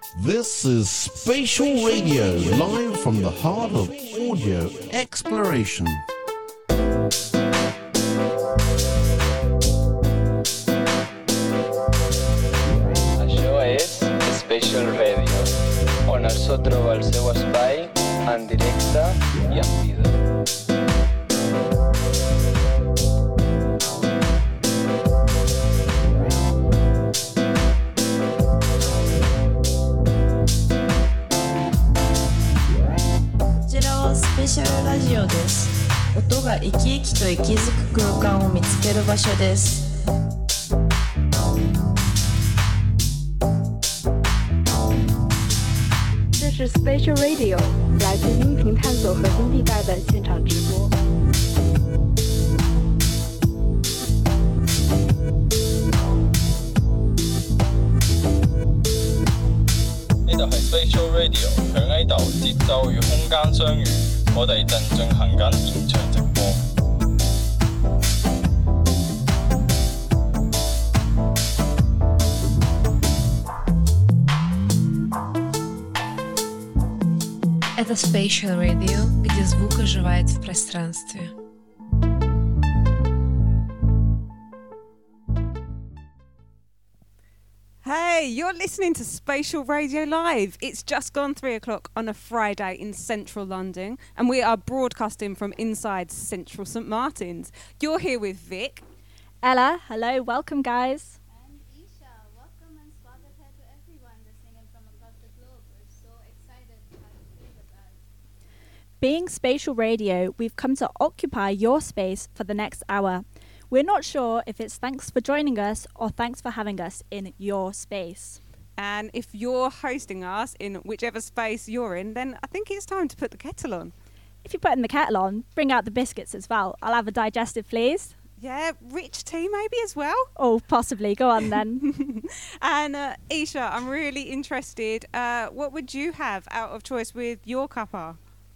This is Spatial Radio, live from the heart of audio exploration. Això és Spatial Radio, on el so troba el seu espai en directe i en vida. スペシャルラジオです。音が生き生きと息づく空間を見つける場所です。 这是 Spatial Radio 来自音频探索核心地带的现场直播。 呢度係 Spatial Radio， 響呢度節奏與空間相遇，我哋正進行緊現場直播。 Это Spatial Radio, где звук оживает в пространстве. Hey, you're listening to Spatial Radio Live. It's just gone 3 o'clock on a Friday in central London, and we are broadcasting from inside central St Martin's. You're here with Vic. Ella, hello, welcome guys. And Isha, welcome and swagat hai to everyone listening in from across the globe. We're so excited to have you here with us. Being Spatial Radio, we've come to occupy your space for the next hour. We're not sure if it's thanks for joining us or thanks for having us in your space. And if you're hosting us in whichever space you're in, then I think it's time to put the kettle on. If you're putting the kettle on, bring out the biscuits as well. I'll have a digestive, please. Yeah, rich tea maybe as well. Oh, possibly. Go on then. And Isha, I'm really interested. What would you have out of choice with your cuppa?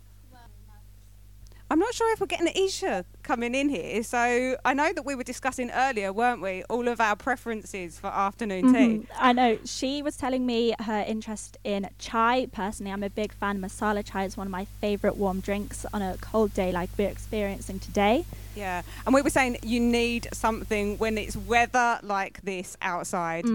I'm not sure if we're getting Isha coming in here. So I know that we were discussing earlier, weren't we, all of our preferences for afternoon tea. I know. She was telling me her interest in chai. Personally, I'm a big fan. Masala chai is one of my favourite warm drinks on a cold day like we're experiencing today. Yeah. And we were saying you need something when it's weather like this outside.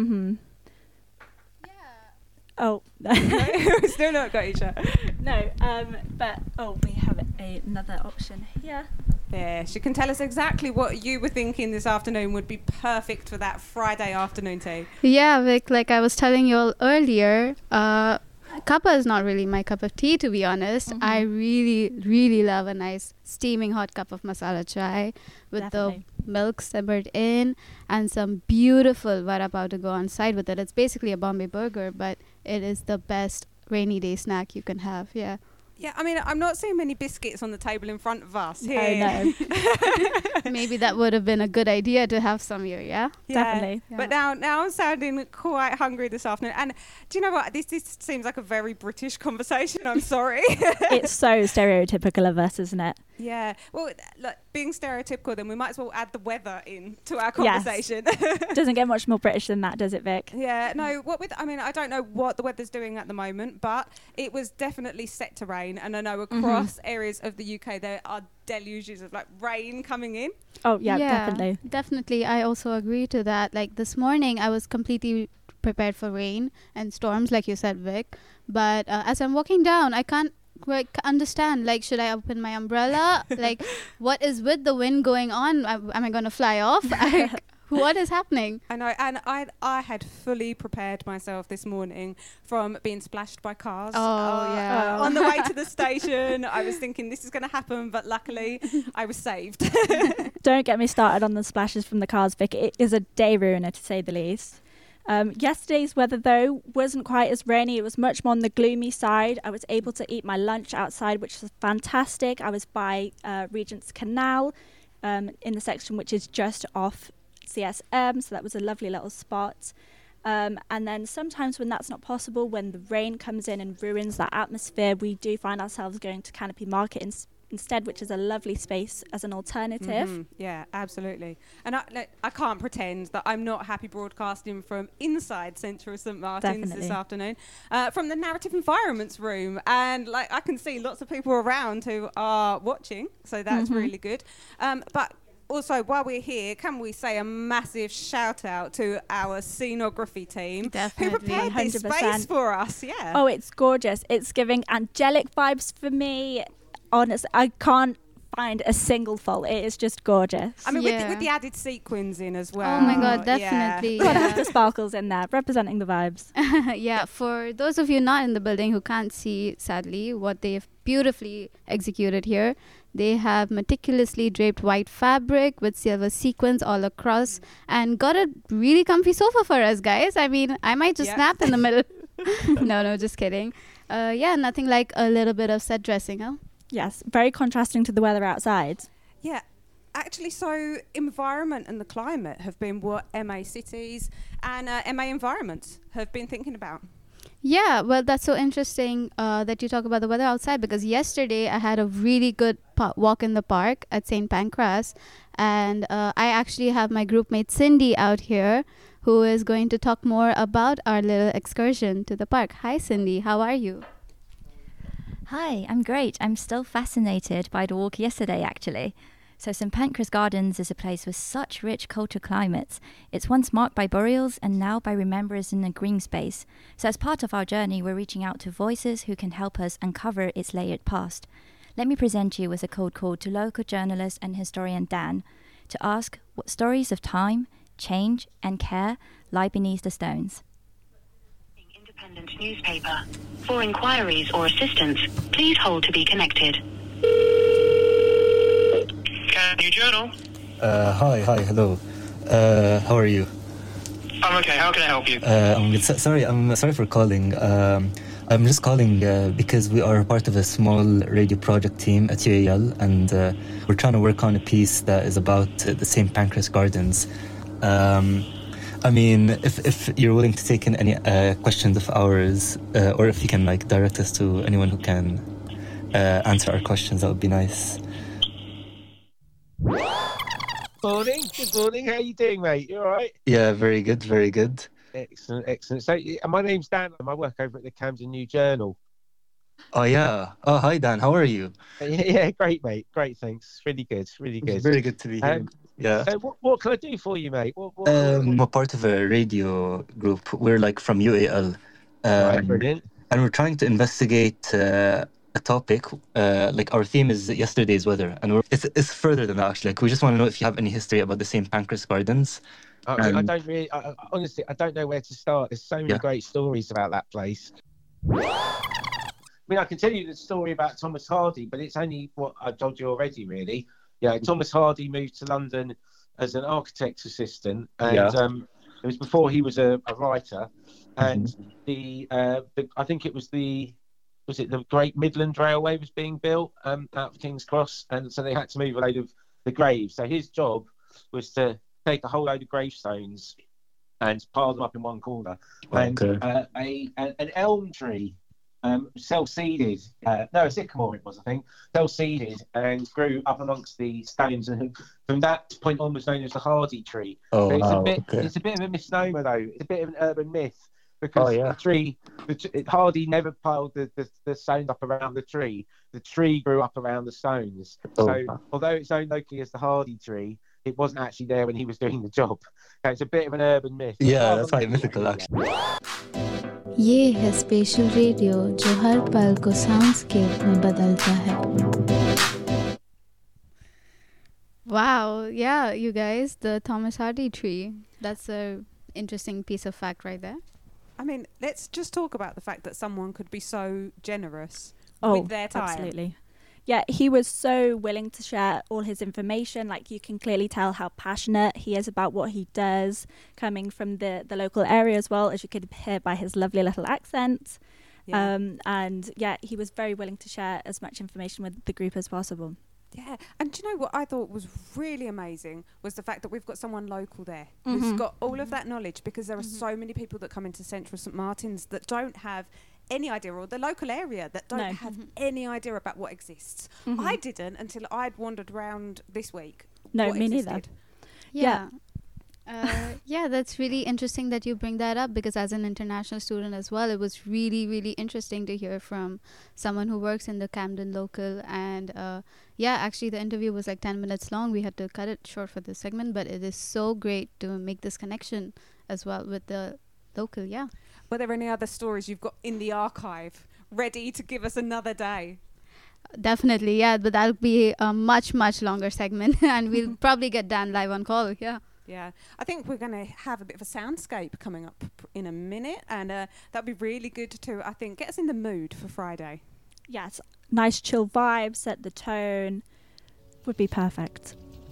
Oh, still not got Isha. No, but we have another option here. Yeah, she can tell us exactly what you were thinking this afternoon would be perfect for that Friday afternoon tea. Yeah, Vic, like I was telling you all earlier, cuppa is not really my cup of tea, to be honest. I really, really love a nice steaming hot cup of masala chai with the milk simmered in and some beautiful vada pav to go on side with it. It's basically a Bombay burger, but it is the best rainy day snack you can have. Yeah. Yeah, I mean, I'm not seeing many biscuits on the table in front of us here. Oh, no. Maybe that would have been a good idea to have some here, yeah? Definitely. Yeah. But now I'm sounding quite hungry this afternoon. And do you know what? This seems like a very British conversation. I'm sorry. It's so stereotypical of us, isn't it? Yeah. Well, look, being stereotypical, then we might as well add the weather in to our conversation. Yes. Doesn't get much more British than that, does it, Vic? Yeah. No, I don't know what the weather's doing at the moment, but it was definitely set to rain. And I know across areas of the UK there are deluges of like rain coming in. Oh, yeah, definitely. Definitely. I also agree to that. Like this morning, I was completely prepared for rain and storms, like you said, Vic. But as I'm walking down, I can't understand. Like, should I open my umbrella? Like, what is with the wind going on? Am I going to fly off? What is happening? I know, and I had fully prepared myself this morning from being splashed by cars. On the way to the station. I was thinking this is going to happen, but luckily I was saved. Don't get me started on the splashes from the cars, Vic. It is a day ruiner, to say the least. Yesterday's weather, though, wasn't quite as rainy. It was much more on the gloomy side. I was able to eat my lunch outside, which was fantastic. I was by Regent's Canal in the section which is just off CSM, so that was a lovely little spot. And then sometimes when that's not possible, when the rain comes in and ruins that atmosphere, we do find ourselves going to Canopy Market instead, which is a lovely space as an alternative. Yeah, absolutely. And I can't pretend that I'm not happy broadcasting from inside Central St Martin's this afternoon, from the Narrative Environments room, and I can see lots of people around who are watching, so that's really good. But also, while we're here, can we say a massive shout out to our scenography team who prepared this 100%. space for us? Yeah. Oh, it's gorgeous. It's giving angelic vibes for me. Honestly, I can't find a single fault. It is just gorgeous. I mean, with the added sequins in as well. Oh my god, definitely. Yeah. The sparkles in there, representing the vibes. Yeah, for those of you not in the building who can't see, sadly, what they've beautifully executed here, they have meticulously draped white fabric with silver sequins all across and got a really comfy sofa for us, guys. I mean, I might just nap in the middle. No, just kidding. Yeah, nothing like a little bit of set dressing, huh? Yes, very contrasting to the weather outside. Yeah, actually, so environment and the climate have been what MA Cities and MA Environments have been thinking about. Yeah, well, that's so interesting that you talk about the weather outside, because yesterday I had a really good walk in the park at St. Pancras, and I actually have my group mate Cindy out here who is going to talk more about our little excursion to the park. Hi, Cindy. How are you? Hi, I'm great. I'm still fascinated by the walk yesterday, actually. So St Pancras Gardens is a place with such rich cultural climates. It's once marked by burials and now by remembrers in a green space. So as part of our journey, we're reaching out to voices who can help us uncover its layered past. Let me present you with a cold call to local journalist and historian Dan to ask what stories of time, change and care lie beneath the stones. Independent newspaper. For inquiries or assistance, please hold to be connected. Can you journal? Hi, hello. How are you? I'm okay. How can I help you? I'm sorry for calling. I'm just calling because we are part of a small radio project team at UAL, and we're trying to work on a piece that is about the St. Pancras Gardens. I mean, if you're willing to take in any questions of ours, or if you can direct us to anyone who can answer our questions, that would be nice. Morning. Good morning. How you doing, mate? You all right? Yeah, very good, very good. Excellent. So, my name's Dan. I work over at the Camden New Journal. Oh, yeah. Oh, hi, Dan. How are you? Yeah, great, mate. Great, thanks. Really good. It's very good to be here. Yeah. So what can I do for you, mate? We're part of a radio group. We're from UAL. Right, brilliant. And we're trying to investigate a topic. Our theme is yesterday's weather. And it's further than that, actually. We just want to know if you have any history about the St. Pancras Gardens. I don't really, honestly, I don't know where to start. There's so many great stories about that place. I mean, I can tell you the story about Thomas Hardy, but it's only what I've told you already, really. Yeah, Thomas Hardy moved to London as an architect's assistant, and it was before he was a writer. And I think it was the Great Midland Railway was being built out of King's Cross, and so they had to move a load of the graves. So his job was to take a whole load of gravestones and pile them up in one corner. Okay. And an elm tree self-seeded, a sycamore it was, I think, self-seeded and grew up amongst the stones, and from that point on was known as the Hardy tree. Oh, it's a bit of a misnomer, though. It's a bit of an urban myth, because the tree, Hardy never piled the stones up around the tree. The tree grew up around the stones. So although it's known locally as the Hardy tree, it wasn't actually there when he was doing the job. So it's a bit of an urban myth. Yeah, that's quite mythical, actually. ये है special radio जो हर पल को soundscape में बदलता है. Wow, yeah, you guys, the Thomas Hardy tree. That's a interesting piece of fact right there. I mean, let's just talk about the fact that someone could be so generous with their time. Absolutely. Yeah, he was so willing to share all his information. You can clearly tell how passionate he is about what he does, coming from the local area as well, as you could hear by his lovely little accent. Yeah. And he was very willing to share as much information with the group as possible. Yeah, and do you know what I thought was really amazing was the fact that we've got someone local there who's got all of that knowledge, because there are so many people that come into Central St Martin's that don't have any idea, or the local area that don't have any idea about what exists. I didn't until I'd wandered around this week. No, what me existed. neither. Yeah, that's really interesting that you bring that up, because as an international student as well, it was really, really interesting to hear from someone who works in the Camden local. And actually the interview was like 10 minutes long. We had to cut it short for this segment, but it is so great to make this connection as well with the local. Were there any other stories you've got in the archive ready to give us another day? Definitely, but that'll be a much, much longer segment and we'll probably get Dan live on call. Yeah, I think we're going to have a bit of a soundscape coming up in a minute, and that'd be really good to, I think, get us in the mood for Friday. Yes, nice chill vibe, set the tone, would be perfect.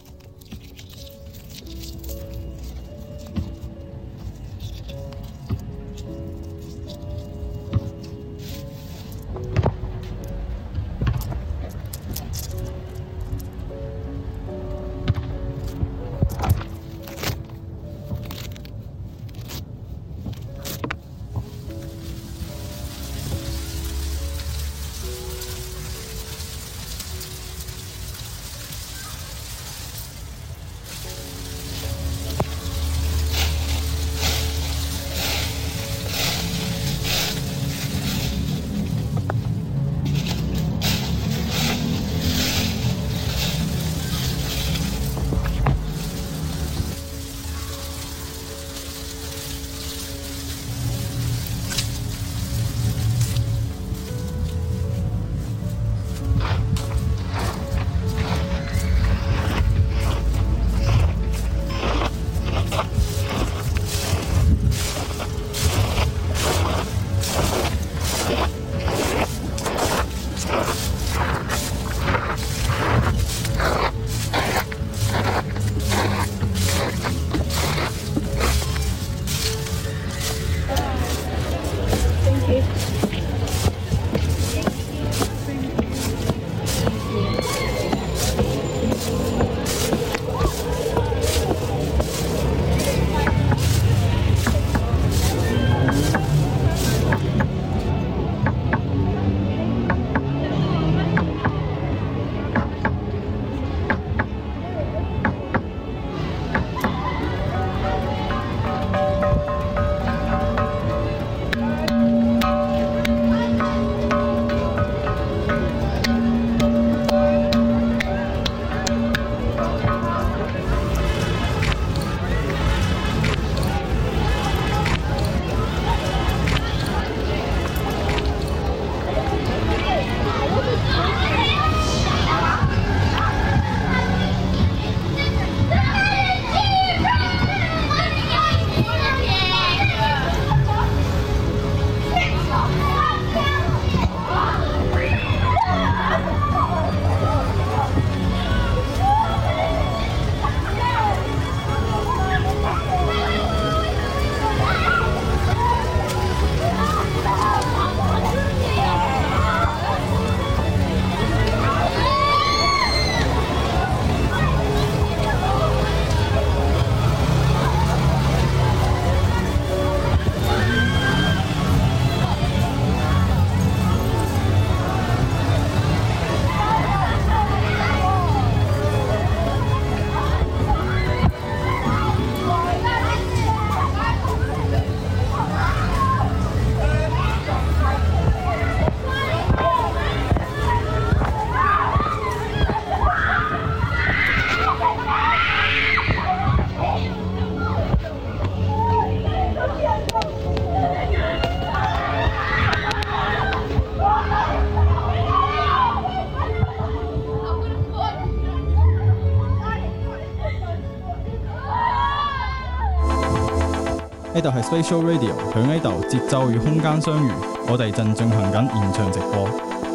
呢度係 Spatial Radio， 響呢度節奏與空間相遇，我哋正進行緊現場直播。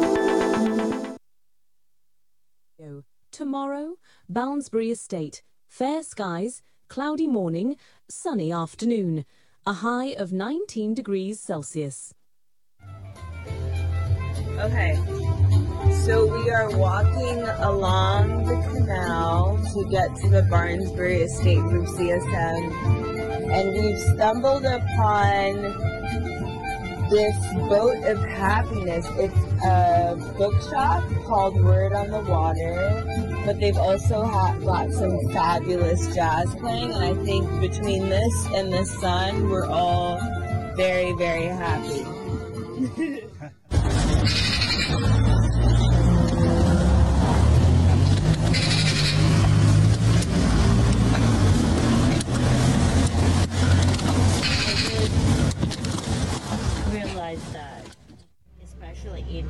Tomorrow, Boundsbury Estate. Fair skies, cloudy morning, sunny afternoon. A high of 19 degrees Celsius. Okay, so we are walking along the canal to get to the Barnsbury Estate from CSM, and we've stumbled upon this boat of happiness. It's a bookshop called Word on the Water, but they've also got some fabulous jazz playing, and I think between this and the sun, we're all very, very happy. That, especially in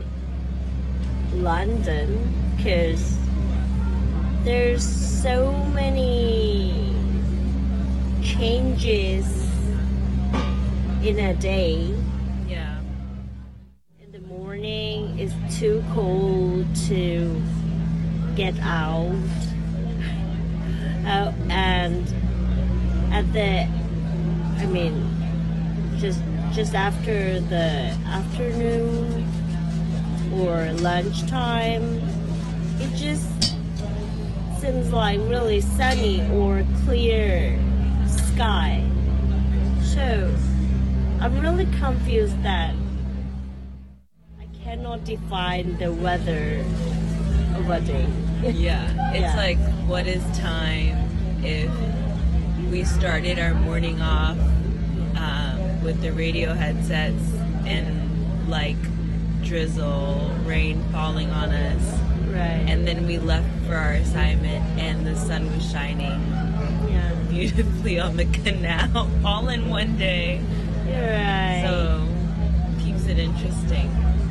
London, because there's so many changes in a day. Yeah. In the morning, it's too cold to get out, and just after the afternoon or lunchtime, it just seems like really sunny or clear sky. So I'm really confused that I cannot define the weather of a day. Yeah, it's like, what is time if we started our morning off with the radio headsets and like drizzle, rain falling on us. Right. And then we left for our assignment and the sun was shining beautifully on the canal all in one day. You're right. So keeps it interesting.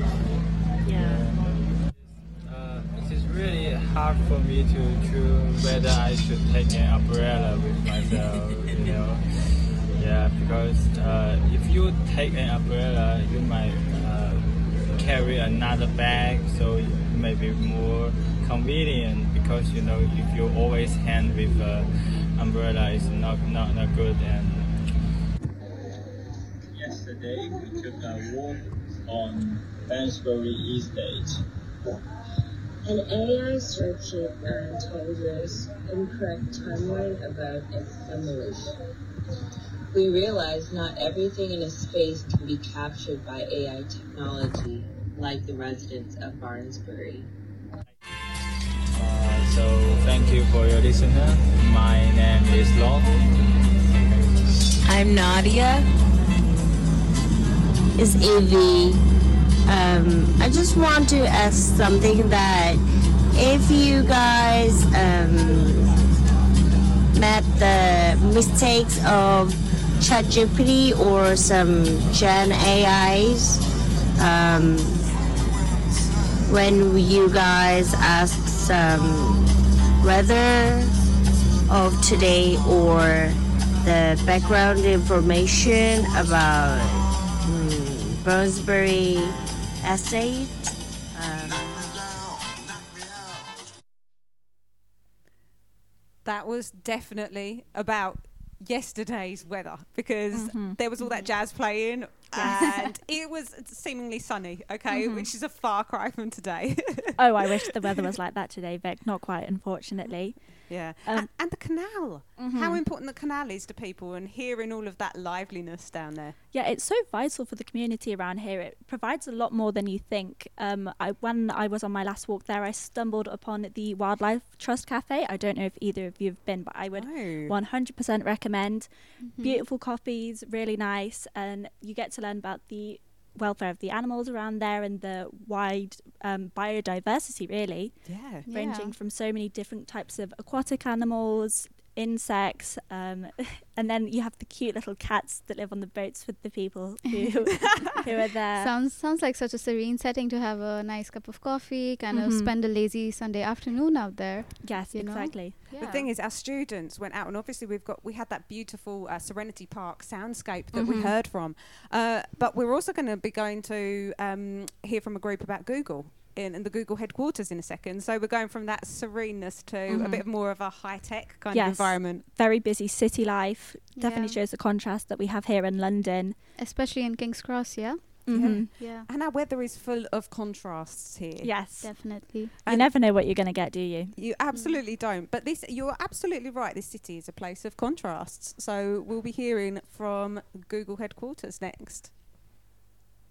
It is really hard for me to choose whether I should take an umbrella with myself, Yeah, because if you take an umbrella, you might carry another bag, so it may be more convenient. Because if you always hand with an umbrella, it's not good. And yesterday we took a walk on Banbury Estate. An AI spreadsheet told us incorrect timeline about assimilation. We realized not everything in a space can be captured by AI technology, like the residents of Barnsbury. So thank you for your listener. My name is Lon. I'm Nadia. It's Evie. I just want to ask something that if you guys met the mistakes of ChatGPT or some Gen AIs, when you guys ask some weather of today or the background information about Barnsbury Estate. That was definitely about yesterday's weather, because there was all that jazz playing and it was seemingly sunny, which is a far cry from today. Oh, I wish the weather was like that today, Vic. Not quite, unfortunately. Yeah. And the canal. How important the canal is to people, and hearing all of that liveliness down there. Yeah, it's so vital for the community around here. It provides a lot more than you think. When I was on my last walk there, I stumbled upon the Wildlife Trust Cafe. I don't know if either of you have been, but I would 100% recommend. Beautiful coffees, really nice, and you get to learn about the welfare of the animals around there and the wide biodiversity, really. Ranging from so many different types of aquatic animals, insects, and then you have the cute little cats that live on the boats with the people who are there. Sounds like such a serene setting to have a nice cup of coffee, kind of spend a lazy Sunday afternoon out there. Yes, exactly. The thing is, our students went out, and obviously we had that beautiful Serenity Park soundscape that we heard from, but we're also going to be going to hear from a group about Google in the Google headquarters in a second. So we're going from that sereneness to a bit more of a high-tech kind of environment. Very busy city life. Definitely shows the contrast that we have here in London. Especially in King's Cross, Yeah. And our weather is full of contrasts here. Yes, definitely. You never know what you're going to get, do you? You absolutely don't. But you're absolutely right. This city is a place of contrasts. So we'll be hearing from Google headquarters next.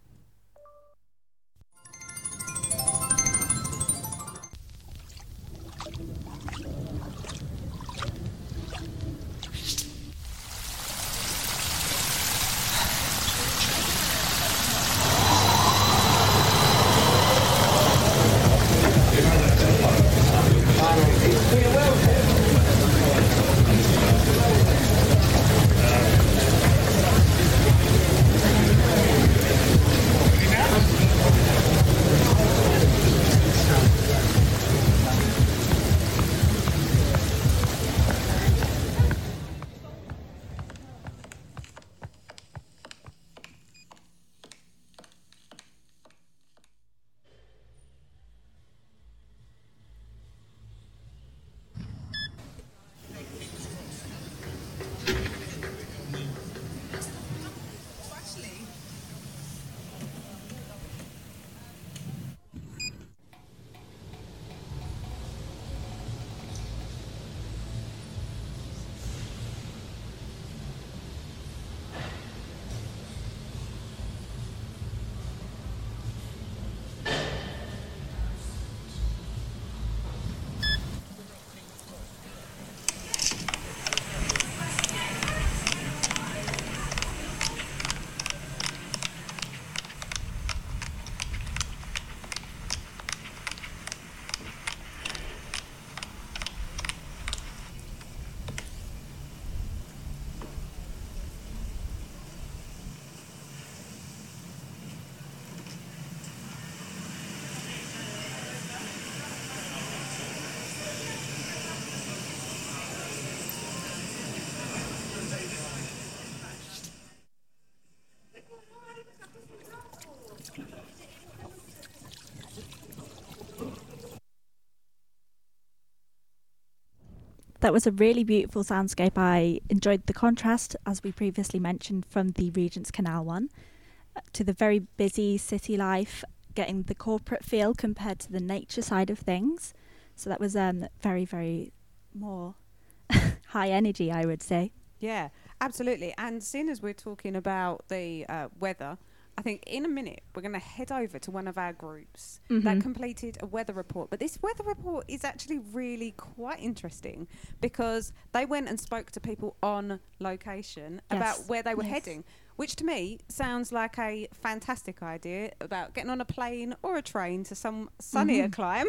That was a really beautiful soundscape. I enjoyed the contrast, as we previously mentioned, from the Regent's Canal one to the very busy city life, getting the corporate feel compared to the nature side of things. So that was very, very more high energy, I would say. Yeah, absolutely. And seeing as we're talking about the weather, I think in a minute we're going to head over to one of our groups that completed a weather report. But this weather report is actually really quite interesting because they went and spoke to people on location about where they were heading, which to me sounds like a fantastic idea about getting on a plane or a train to some sunnier clime.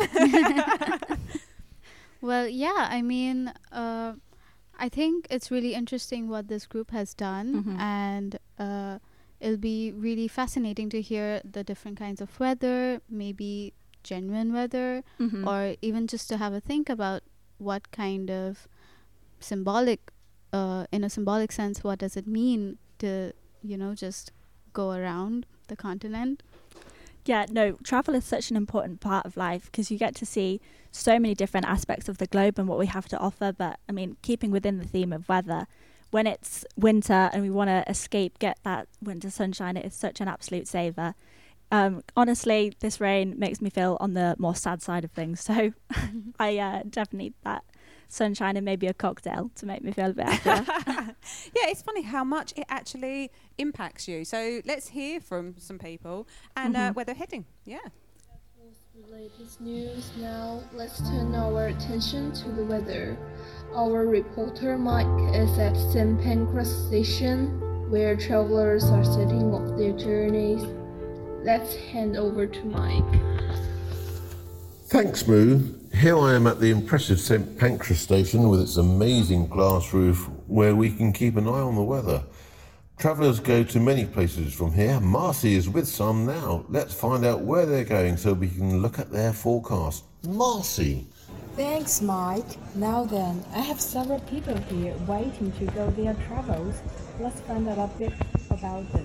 Well, yeah, I mean, I think it's really interesting what this group has done, and it'll be really fascinating to hear the different kinds of weather, maybe genuine weather, or even just to have a think about what kind of symbolic, in a symbolic sense, what does it mean to, you know, just go around the continent. Yeah, no, travel is such an important part of life because you get to see so many different aspects of the globe and what we have to offer. But I mean, keeping within the theme of weather, when it's winter and we want to escape, get that winter sunshine, it is such an absolute saver. Honestly, this rain makes me feel on the more sad side of things. So I definitely need that sunshine and maybe a cocktail to make me feel a bit happier. Yeah, it's funny how much it actually impacts you. So let's hear from some people and where they're heading. Yeah. The latest news now. Let's turn our attention to the weather. Our reporter Mike is at St. Pancras Station, where travelers are setting off their journeys. Let's hand over to Mike. Thanks, Moo. Here I am at the impressive St. Pancras Station with its amazing glass roof where we can keep an eye on the weather. Travellers go to many places from here. Marcy is with some now. Let's find out where they're going so we can look at their forecast. Marcy. Thanks, Mike. Now then, I have several people here waiting to go their travels. Let's find out a bit about them.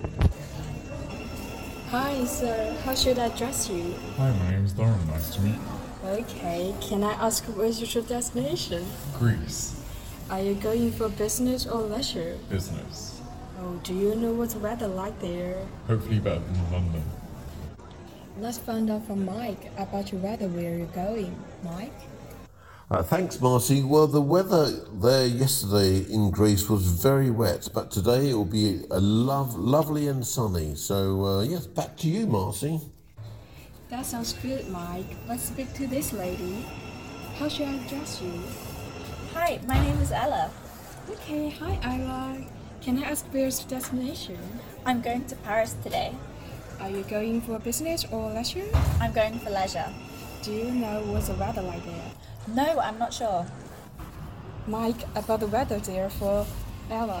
Hi, sir. How should I address you? Hi, my name is Darren. Nice to meet you. Okay, can I ask where's your destination? Greece. Are you going for business or leisure? Business. Oh, do you know what's the weather like there? Hopefully better than London. Let's find out from Mike about your weather where you're going. Mike? Thanks, Marcy. Well, the weather there yesterday in Greece was very wet, but today it will be a lovely and sunny. So, yes, back to you, Marcy. That sounds good, Mike. Let's speak to this lady. How should I address you? Hi, my name is Ella. Okay, hi Ella. Can I ask where's your destination? I'm going to Paris today. Are you going for business or leisure? I'm going for leisure. Do you know what's the weather like there? No, I'm not sure. Mike, about the weather there for Ella.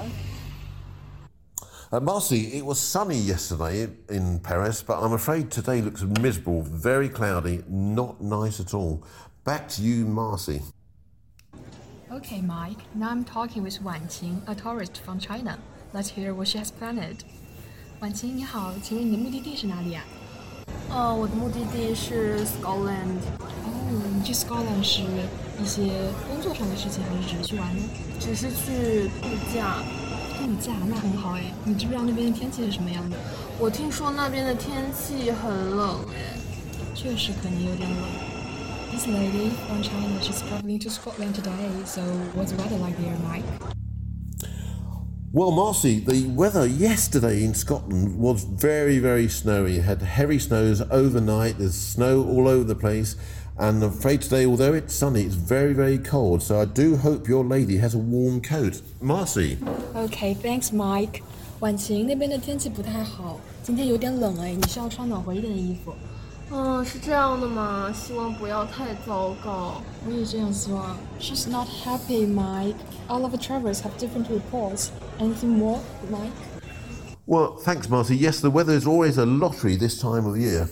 Marcy, it was sunny yesterday in Paris, but I'm afraid today looks miserable, very cloudy, not nice at all. Back to you, Marcy. Okay, Mike. Now I'm talking with Wanqing, a tourist from China. Let's hear what she has planned. 婉晴，你好，请问你的目的地是哪里呀？ 我的目的地是 Scotland。 你去 Scotland 是一些工作上的事情，还是只是去玩呢？ 只是去度假。 度假那很好哎，你知不知道那边的天气是什么样的？ 我听说那边的天气很冷哎。 确实可能有点冷。This lady from China, she's traveling to Scotland today. So what's the weather like there, Mike? Well, Marcy, the weather yesterday in Scotland was very, very snowy. It had heavy snows overnight. There's snow all over the place. And I'm afraid today, although it's sunny, it's very, very cold. So I do hope your lady has a warm coat. Marcy. Okay, thanks, Mike. 婉晴，那边的天气不太好，今天有点冷哎，你需要穿暖和一点的衣服。 是这样的吗？希望不要太糟糕。 我也这样希望。She's not happy, Mike. All of the travelers have different reports. Anything more, Mike? Well, thanks, Marcy. Yes, the weather is always a lottery this time of year.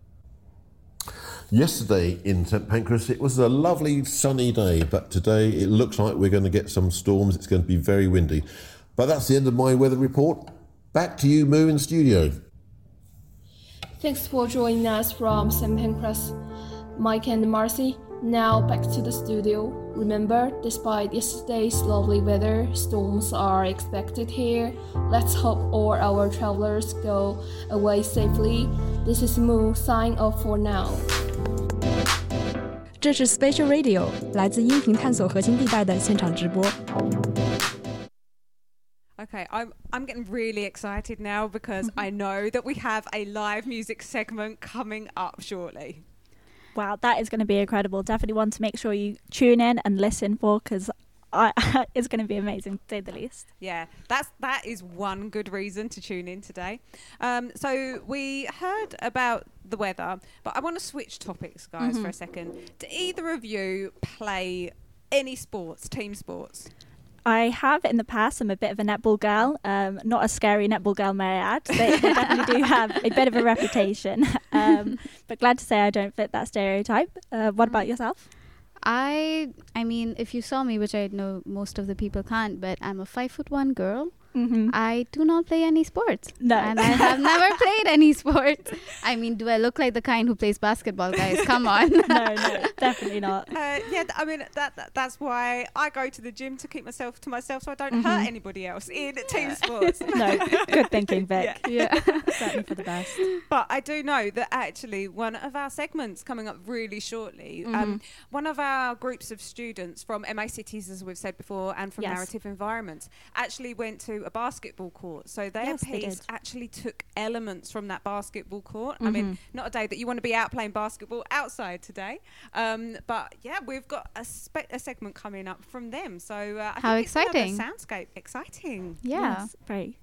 Yesterday in St. Pancras, it was a lovely sunny day, but today it looks like we're going to get some storms. It's going to be very windy. But that's the end of my weather report. Back to you, Moo, in studio. Thanks for joining us from St. Pancras, Mike and Marcy. Now back to the studio. Remember, despite yesterday's lovely weather, storms are expected here. Let's hope all our travelers go away safely. This is Moo signing off for now. 这是 Spatial Radio 来自音频探索核心地带的现场直播。 Okay, I'm getting really excited now because I know that we have a live music segment coming up shortly. Wow, that is going to be incredible. Definitely want to make sure you tune in and listen for, because it's going to be amazing, to say the least. Yeah, that is one good reason to tune in today. So we heard about the weather, but I want to switch topics, guys, for a second. Do either of you play any sports, team sports? I have in the past. I'm a bit of a netball girl, not a scary netball girl, may I add. They definitely do have a bit of a reputation, but glad to say I don't fit that stereotype. What about yourself? I mean, if you saw me, which I know most of the people can't, but I'm a 5'1" girl. I do not play any sports. No. And I have never played any sports. I mean, do I look like the kind who plays basketball, guys? Come on. No, definitely not. Yeah, I mean, that's why I go to the gym to keep myself to myself so I don't hurt anybody else in team sports. No, good thinking, Vic. Yeah. Certainly for the best. But I do know that actually one of our segments coming up really shortly, one of our groups of students from MA Cities, as we've said before, and from Narrative Environments, actually went to a basketball court. So their piece actually took elements from that basketball court. I mean, not a day that you want to be out playing basketball outside today. But yeah, we've got a segment coming up from them. So I how think exciting. It's another soundscape. Exciting. Yeah. Yes, very.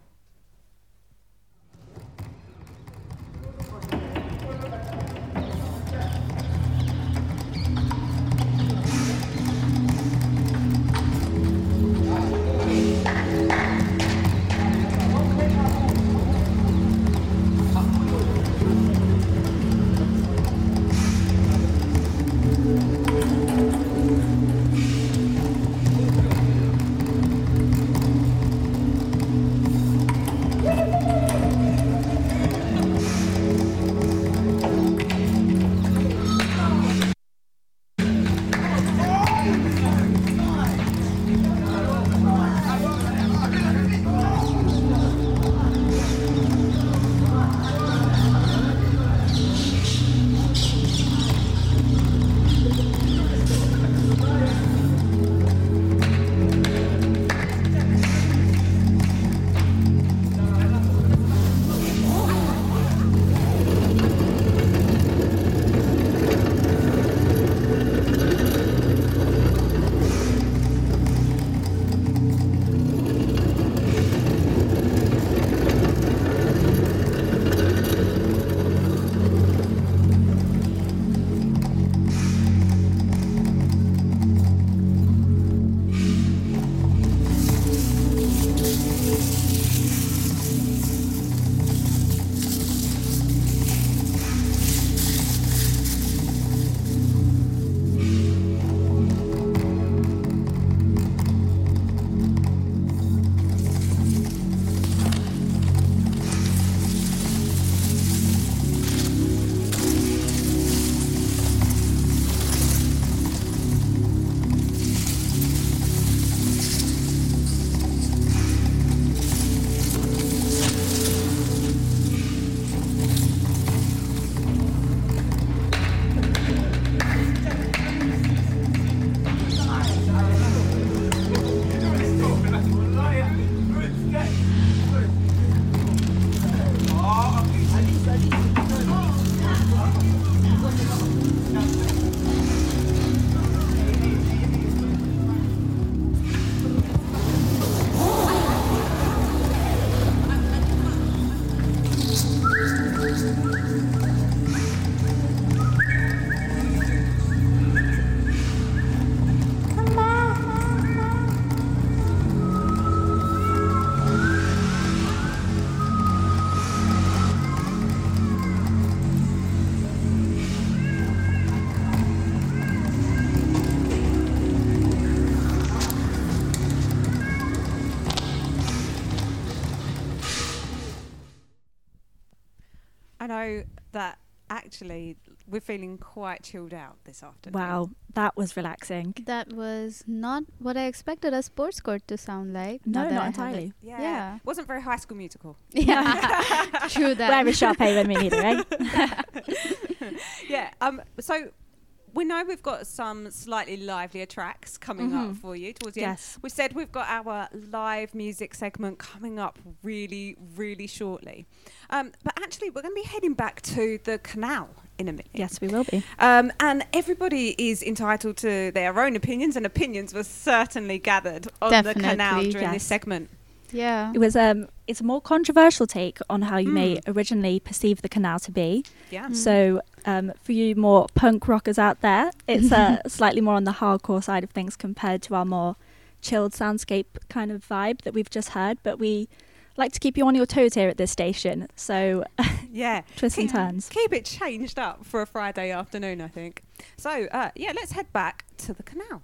actually we're feeling quite chilled out this afternoon. Wow, that was relaxing. That was not what I expected a sports court to sound like. No, not entirely. Yeah. Wasn't very High School Musical. Yeah, true that. Very sharp haven me neither, eh? Yeah. So we know we've got some slightly livelier tracks coming up for you towards the end. We said we've got our live music segment coming up really, really shortly. But actually, we're going to be heading back to the canal in a minute. Yes, we will be. And everybody is entitled to their own opinions, and opinions were certainly gathered on the canal during this segment. Yeah. It was it's a more controversial take on how you may originally perceive the canal to be. Yeah. So for you more punk rockers out there, it's slightly more on the hardcore side of things compared to our more chilled soundscape kind of vibe that we've just heard. But we like to keep you on your toes here at this station. So yeah, twists and turns. Keep it changed up for a Friday afternoon, I think. So let's head back to the canal.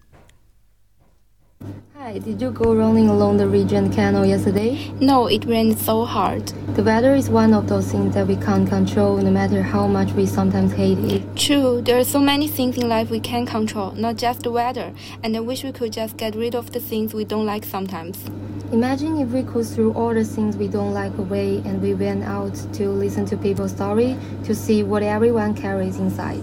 Hi, did you go running along the Regent Canal yesterday? No, it rained so hard. The weather is one of those things that we can't control, no matter how much we sometimes hate it. True, there are so many things in life we can't control, not just the weather. And I wish we could just get rid of the things we don't like sometimes. Imagine if we could throw all the things we don't like away and we went out to listen to people's story, to see what everyone carries inside.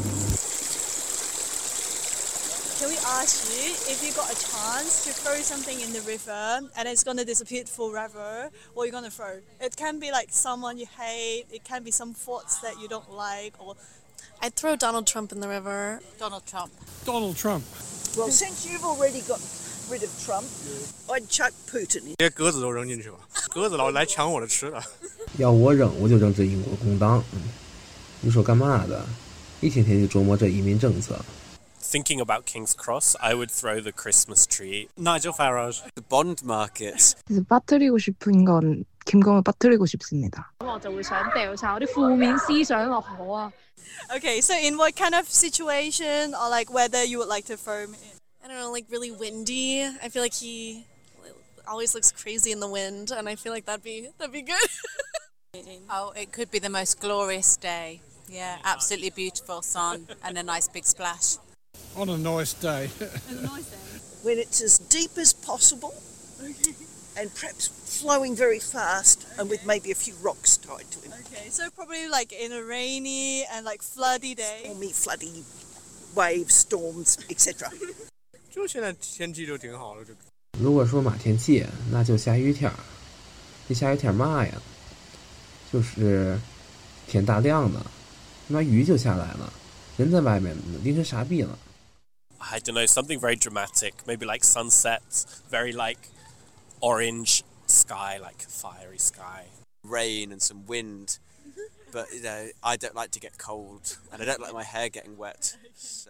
Can we ask you, if you got a chance to throw something in the river and it's going to disappear forever, what are you going to throw? It can be like someone you hate, it can be some thoughts that you don't like, or... I'd throw Donald Trump in the river. Donald Trump. Donald Trump. Well, since you've already got rid of Trump, I'd chuck Putin in. 连鸽子都扔进去吧，鸽子老来抢我的吃的。 要我扔，我就扔这英国工党。你说干嘛的？一天天就琢磨这移民政策。 Thinking about King's Cross, I would throw the Christmas tree. Nigel Farage. The bond market. 빠뜨리고 싶은 건 김건희 빠뜨리고 싶습니다. 我就會想掉晒我啲負面思想落河啊。 Okay, so in what kind of situation or like weather you would like to throw him in? I don't know, like really windy. I feel like he always looks crazy in the wind, and I feel like that'd be good. Oh, it could be the most glorious day. Yeah, absolutely beautiful sun and a nice big splash. On a nice day. When it's as deep as possible and perhaps flowing very fast and with maybe a few rocks tied to him. Okay, so probably like in a rainy and like floody day. Stormy, floody, waves, storms, etc. 就现在天气就挺好的。 如果说马天气，那就下雨天儿。这下雨天嘛呀，就是天大亮的，那雨就下来了，人在外面淋成傻逼了。 I don't know, something very dramatic, maybe like sunsets, very like orange sky, like fiery sky. Rain and some wind, but you know, I don't like to get cold and I don't like my hair getting wet. So.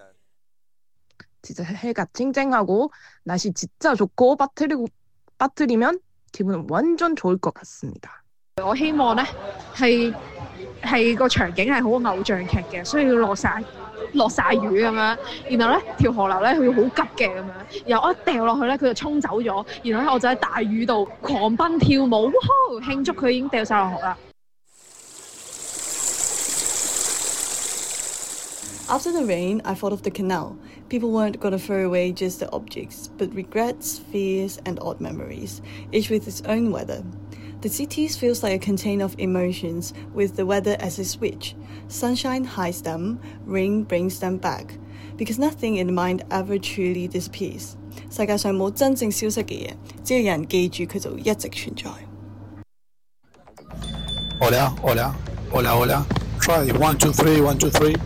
진짜 해가 쨍쨍하고 날씨 진짜 좋고 빠뜨리면 기분은 완전 좋을 것 같습니다. 我希望咧係個場景係好偶像劇嘅，所以要落晒雨咁樣，然後咧條河流咧佢會好急嘅咁樣，然後我一掉落去咧佢就衝走咗，然後咧我就喺大雨度狂奔跳舞，慶祝佢已經掉晒落河啦。 After the rain, I thought of the canal. People weren't going to throw away just the objects, but regrets, fears, and odd memories, each with its own weather. The city feels like a container of emotions, with the weather as a switch. Sunshine hides them, rain brings them back. Because nothing in the mind ever truly disappears. 世界上冇真正消失嘅嘢，只要有人記住佢就一直存在。 Hola, hola, hola, hola. Try 1, 2, 3, 1, 2, 3.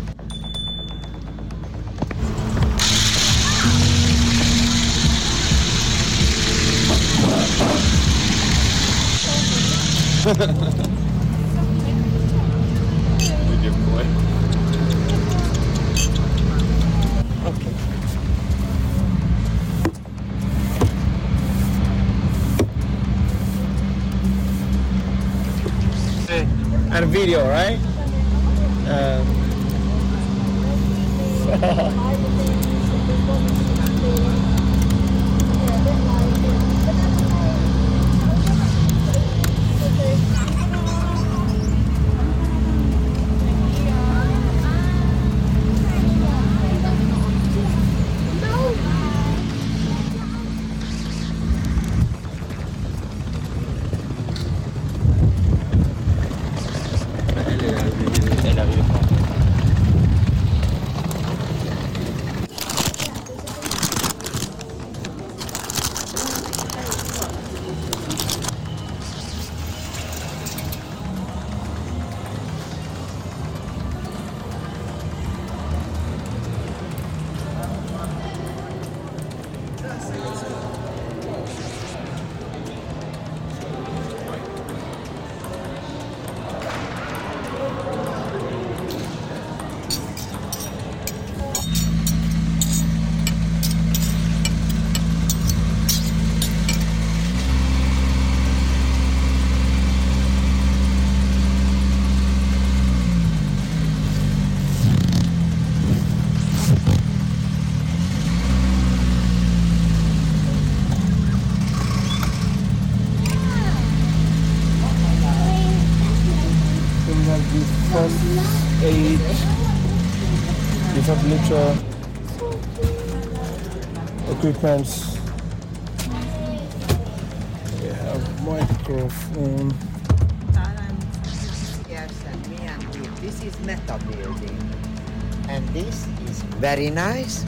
And a video, right? first aid, defibrillator, equipment, microphone. Yes, and me and you. This is Meta Building. And this is very nice.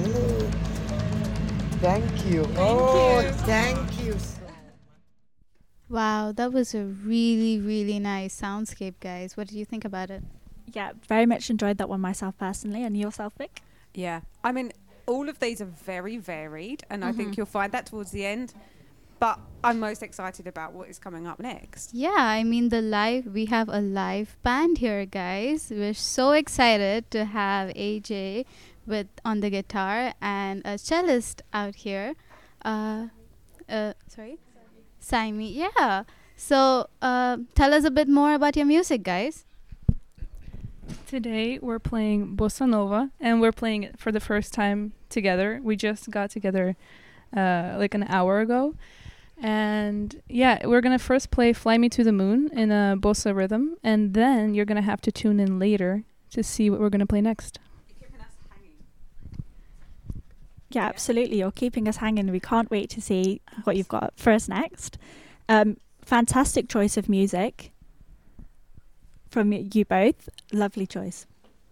Thank you. Thank you. Wow, that was a really, really nice soundscape, guys. What did you think about it? Yeah, very much enjoyed that one myself personally. And yourself, Vic? Yeah, I mean, all of these are very varied, and I think you'll find that towards the end. But I'm most excited about what is coming up next. Yeah, I mean, we have a live band here, guys. We're so excited to have AJ on the guitar and a cellist out here. Saimi, yeah. So tell us a bit more about your music, guys. Today we're playing Bossa Nova, and we're playing it for the first time together. We just got together like an hour ago. And yeah, we're going to first play Fly Me to the Moon in a bossa rhythm, and then you're going to have to tune in later to see what we're going to play next. Yeah, absolutely. You're keeping us hanging. We can't wait to see what you've got for us next. Fantastic choice of music from you both. Lovely choice.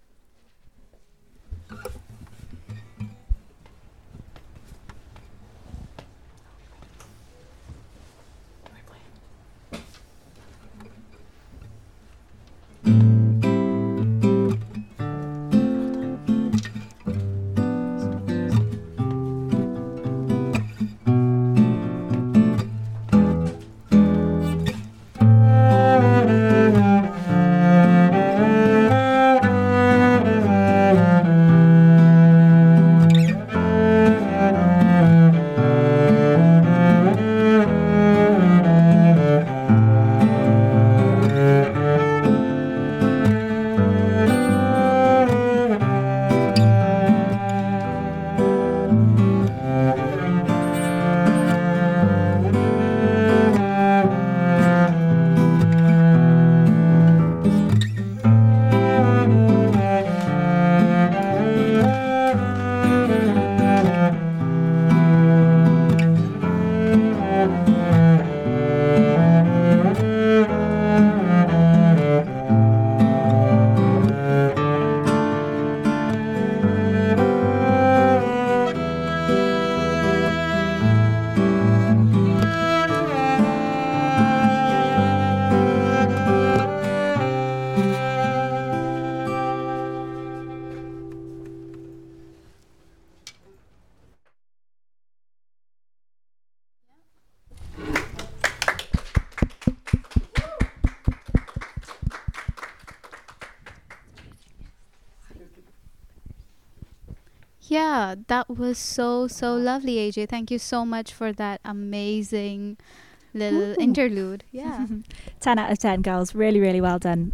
Yeah, that was so lovely, AJ. Thank you so much for that amazing little interlude. Yeah. 10 out of 10, girls. Really, really well done.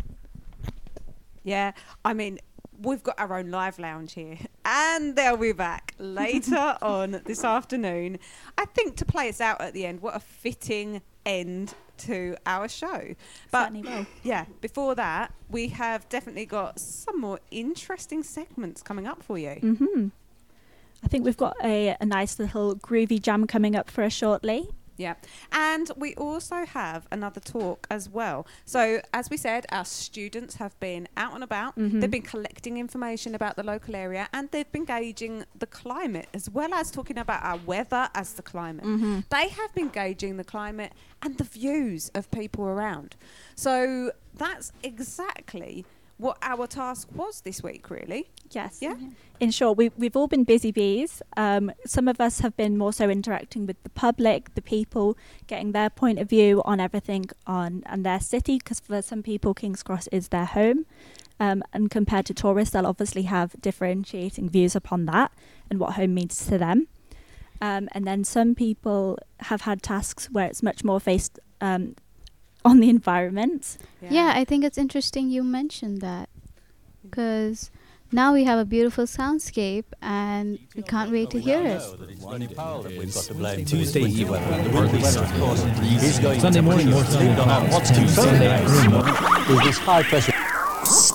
Yeah, I mean, we've got our own live lounge here, and they'll be back later on this afternoon. I think to play us out at the end, what a fitting end to our show. But yeah, before that, we have definitely got some more interesting segments coming up for you. I think we've got a nice little groovy jam coming up for us shortly. Yeah, and we also have another talk as well. So, as we said, our students have been out and about. They've been collecting information about the local area, and they've been gauging the climate, as well as talking about our weather as the climate. They have been gauging the climate and the views of people around. So, that's exactly what our task was this week, really. Yes. Yeah. In short, we've all been busy bees. Some of us have been more so interacting with the public, the people, getting their point of view on everything and their city, because for some people, King's Cross is their home. And compared to tourists, they'll obviously have differentiating views upon that and what home means to them. And then some people have had tasks where it's much more based on the environment. Yeah, I think it's interesting you mentioned that, because now we have a beautiful soundscape and we can't wait to hear it. We've got to blame Tuesday weather. The windy weather, of course, is going Sunday morning more sunny. What's to Sunday? With this high pressure.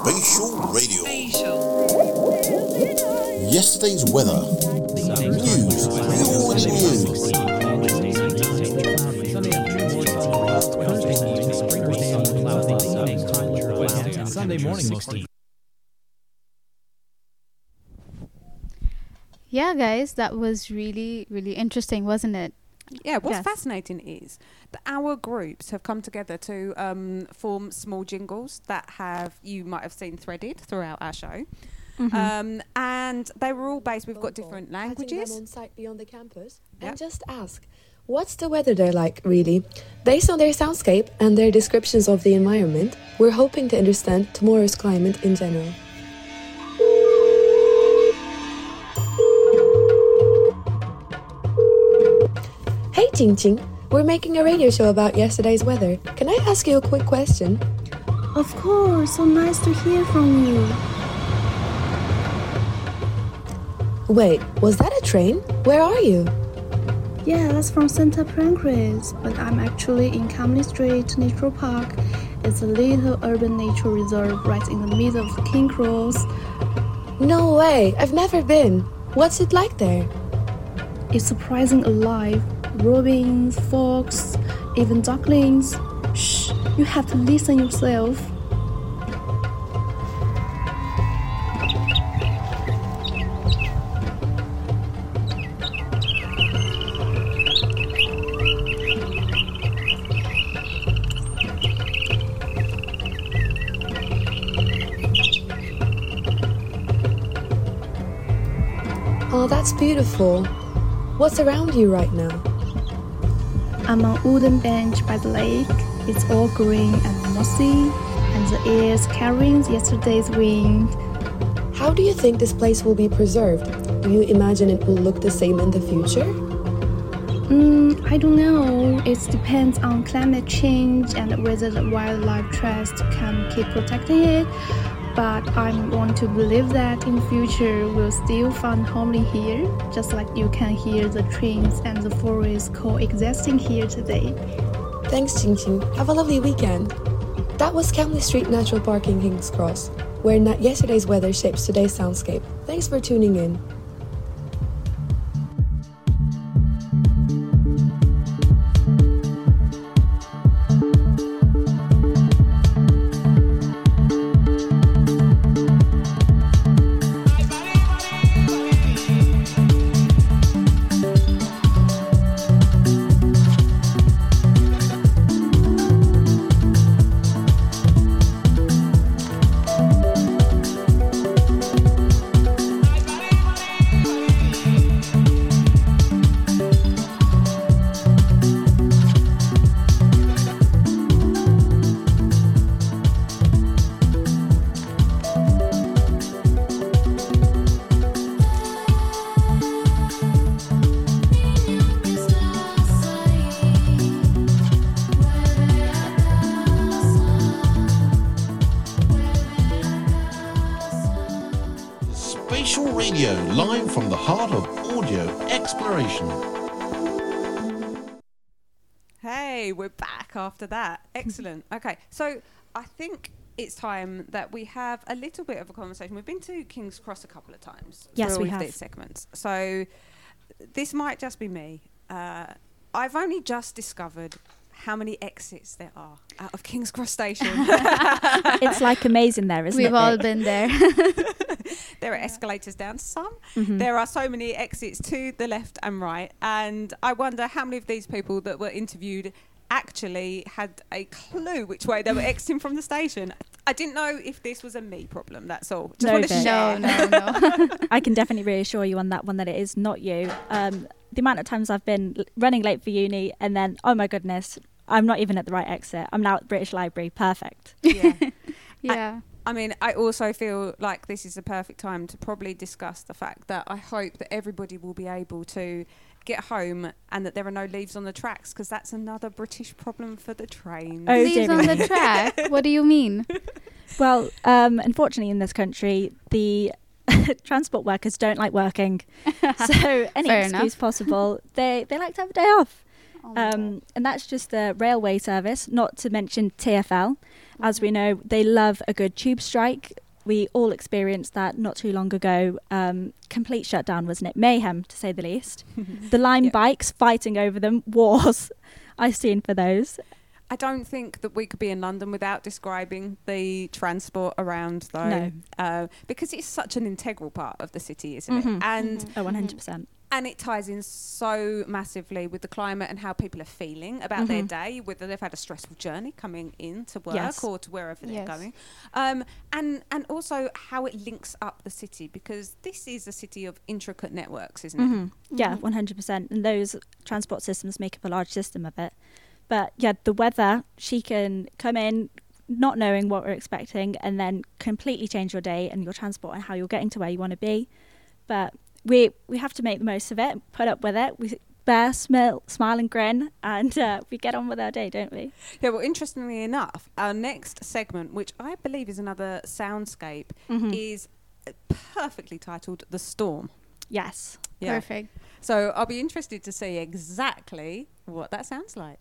Spatial Radio. Yesterday's weather. News you already knew. Sunday morning mostly. Yeah, guys, that was really, really interesting, wasn't it? Yeah, what's fascinating is that our groups have come together to form small jingles that you might have seen threaded throughout our show. And they were all based, we've got different languages. On site beyond the campus and just ask, what's the weather there like, really? Based on their soundscape and their descriptions of the environment, we're hoping to understand tomorrow's climate in general. Hey Ching Ching, we're making a radio show about yesterday's weather. Can I ask you a quick question? Of course, so nice to hear from you. Wait, was that a train? Where are you? Yeah, that's from Santa Pancras, but I'm actually in Camley Street Natural Park. It's a little urban nature reserve right in the middle of King Cross. No way, I've never been. What's it like there? It's surprisingly alive. Robins, fox, even ducklings. Shh, you have to listen yourself. Oh, that's beautiful. What's around you right now? I'm on a wooden bench by the lake. It's all green and mossy, and the air is carrying yesterday's wind. How do you think this place will be preserved? Do you imagine it will look the same in the future? I don't know. It depends on climate change and whether the wildlife trust can keep protecting it. But I want to believe that in future we'll still find homely here, just like you can hear the trees and the forest coexisting here today. Thanks, Ching Ching. Have a lovely weekend. That was Camley Street Natural Park in King's Cross, where yesterday's weather shapes today's soundscape. Thanks for tuning in. Spatial Radio, live from the heart of audio exploration. Hey, we're back after that. Excellent. Okay, so I think it's time that we have a little bit of a conversation. We've been to King's Cross a couple of times. Yes, we have. These segments. So this might just be me. I've only just discovered how many exits there are out of King's Cross Station. It's like amazing there, isn't it? We've all been there. There are escalators down some. Mhm. There are so many exits to the left and right. And I wonder how many of these people that were interviewed actually had a clue which way they were exiting from the station. I didn't know if this was a me problem, that's all. Just want to share. No. I can definitely reassure you on that one that it is not you. The amount of times I've been running late for uni and then, oh my goodness, I'm not even at the right exit. I'm now at the British Library. Perfect. Yeah. Yeah. I mean, I also feel like this is the perfect time to probably discuss the fact that I hope that everybody will be able to get home and that there are no leaves on the tracks, because that's another British problem for the trains. Oh, leaves on the track? What do you mean? Well, unfortunately in this country, the transport workers don't like working. So any Fair excuse enough. possible, they like to have a day off. And that's just the railway service, not to mention TfL. As we know, they love a good tube strike. We all experienced that not too long ago. Complete shutdown, wasn't it? Mayhem, to say the least. The Lime bikes, fighting over them, wars I've seen for those. I don't think that we could be in London without describing the transport around, though. No. Because it's such an integral part of the city, isn't it? And 100%. And it ties in so massively with the climate and how people are feeling about their day, whether they've had a stressful journey coming in to work or to wherever they're going. And also how it links up the city, because this is a city of intricate networks, isn't it? Yeah, 100%. And those transport systems make up a large system of it. But yeah, the weather, she can come in not knowing what we're expecting and then completely change your day and your transport and how you're getting to where you want to be. But we have to make the most of it, put up with it. We bear, smile and grin, and we get on with our day, don't we? Yeah, well, interestingly enough, our next segment, which I believe is another soundscape, is perfectly titled The Storm. Yes. Yeah. Perfect. So I'll be interested to see exactly what that sounds like.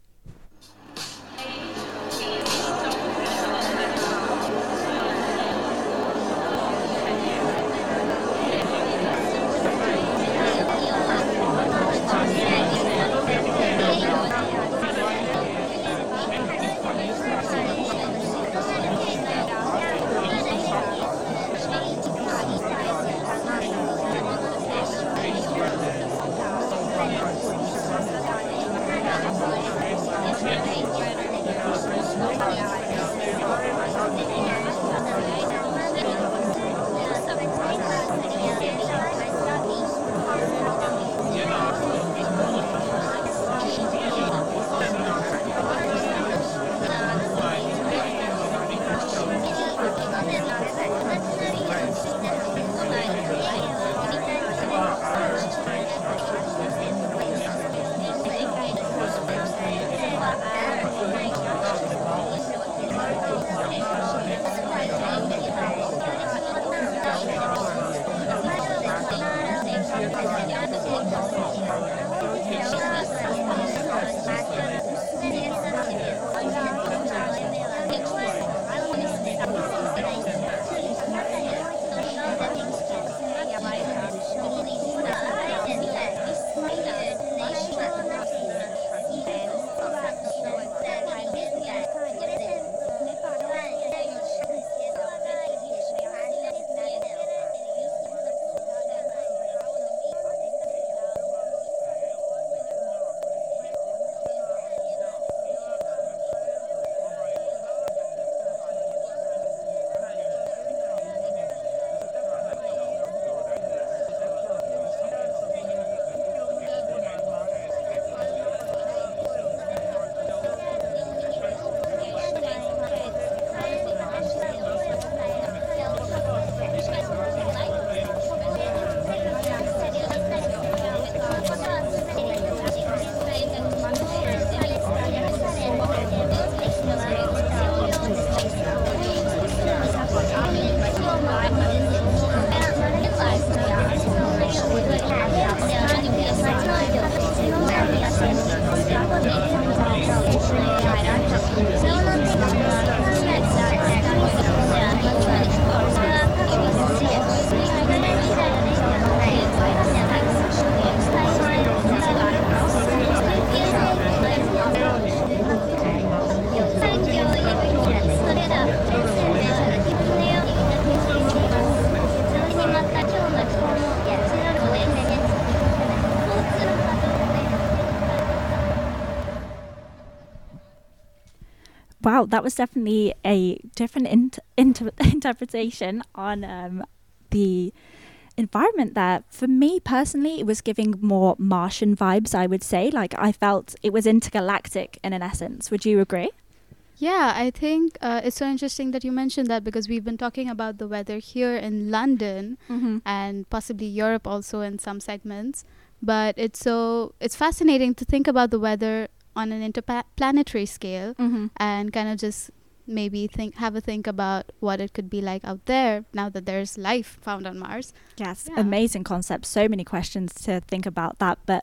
Wow, that was definitely a different interpretation on the environment there. For me personally, it was giving more Martian vibes, I would say. Like, I felt it was intergalactic in an essence. Would you agree? Yeah, I think it's so interesting that you mentioned that, because we've been talking about the weather here in London and possibly Europe also in some segments. But it's fascinating to think about the weather on an interplanetary scale and kind of just maybe have a think about what it could be like out there now that there's life found on Mars. Yes, amazing concept. So many questions to think about that, but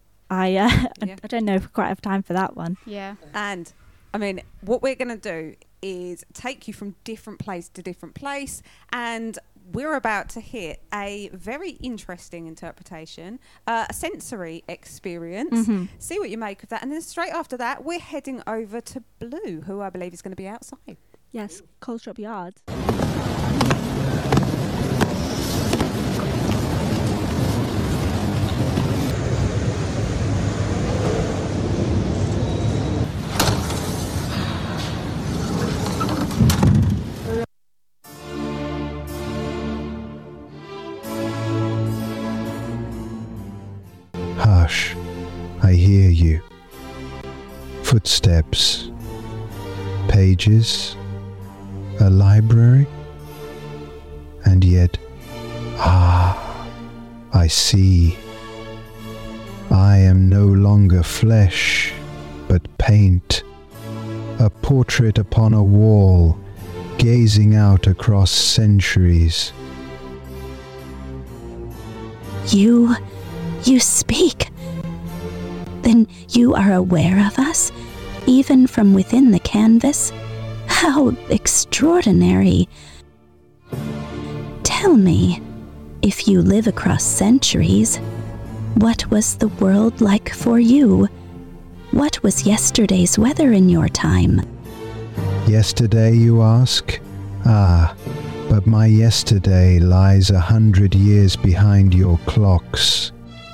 I don't know if we quite have time for that one. Yeah. And I mean, what we're going to do is take you from different place to different place, and we're about to hit a very interesting interpretation, a sensory experience. See what you make of that. And then straight after that, we're heading over to Blue, who I believe is going to be outside. Yes, Colstrop Yard. Hush, I hear you. Footsteps. Pages. A library. And yet, I see. I am no longer flesh, but paint. A portrait upon a wall, gazing out across centuries. You speak. Then you are aware of us, even from within the canvas? How extraordinary. Tell me, if you live across centuries, what was the world like for you? What was yesterday's weather in your time? Yesterday, you ask? But my yesterday lies 100 years behind your clocks.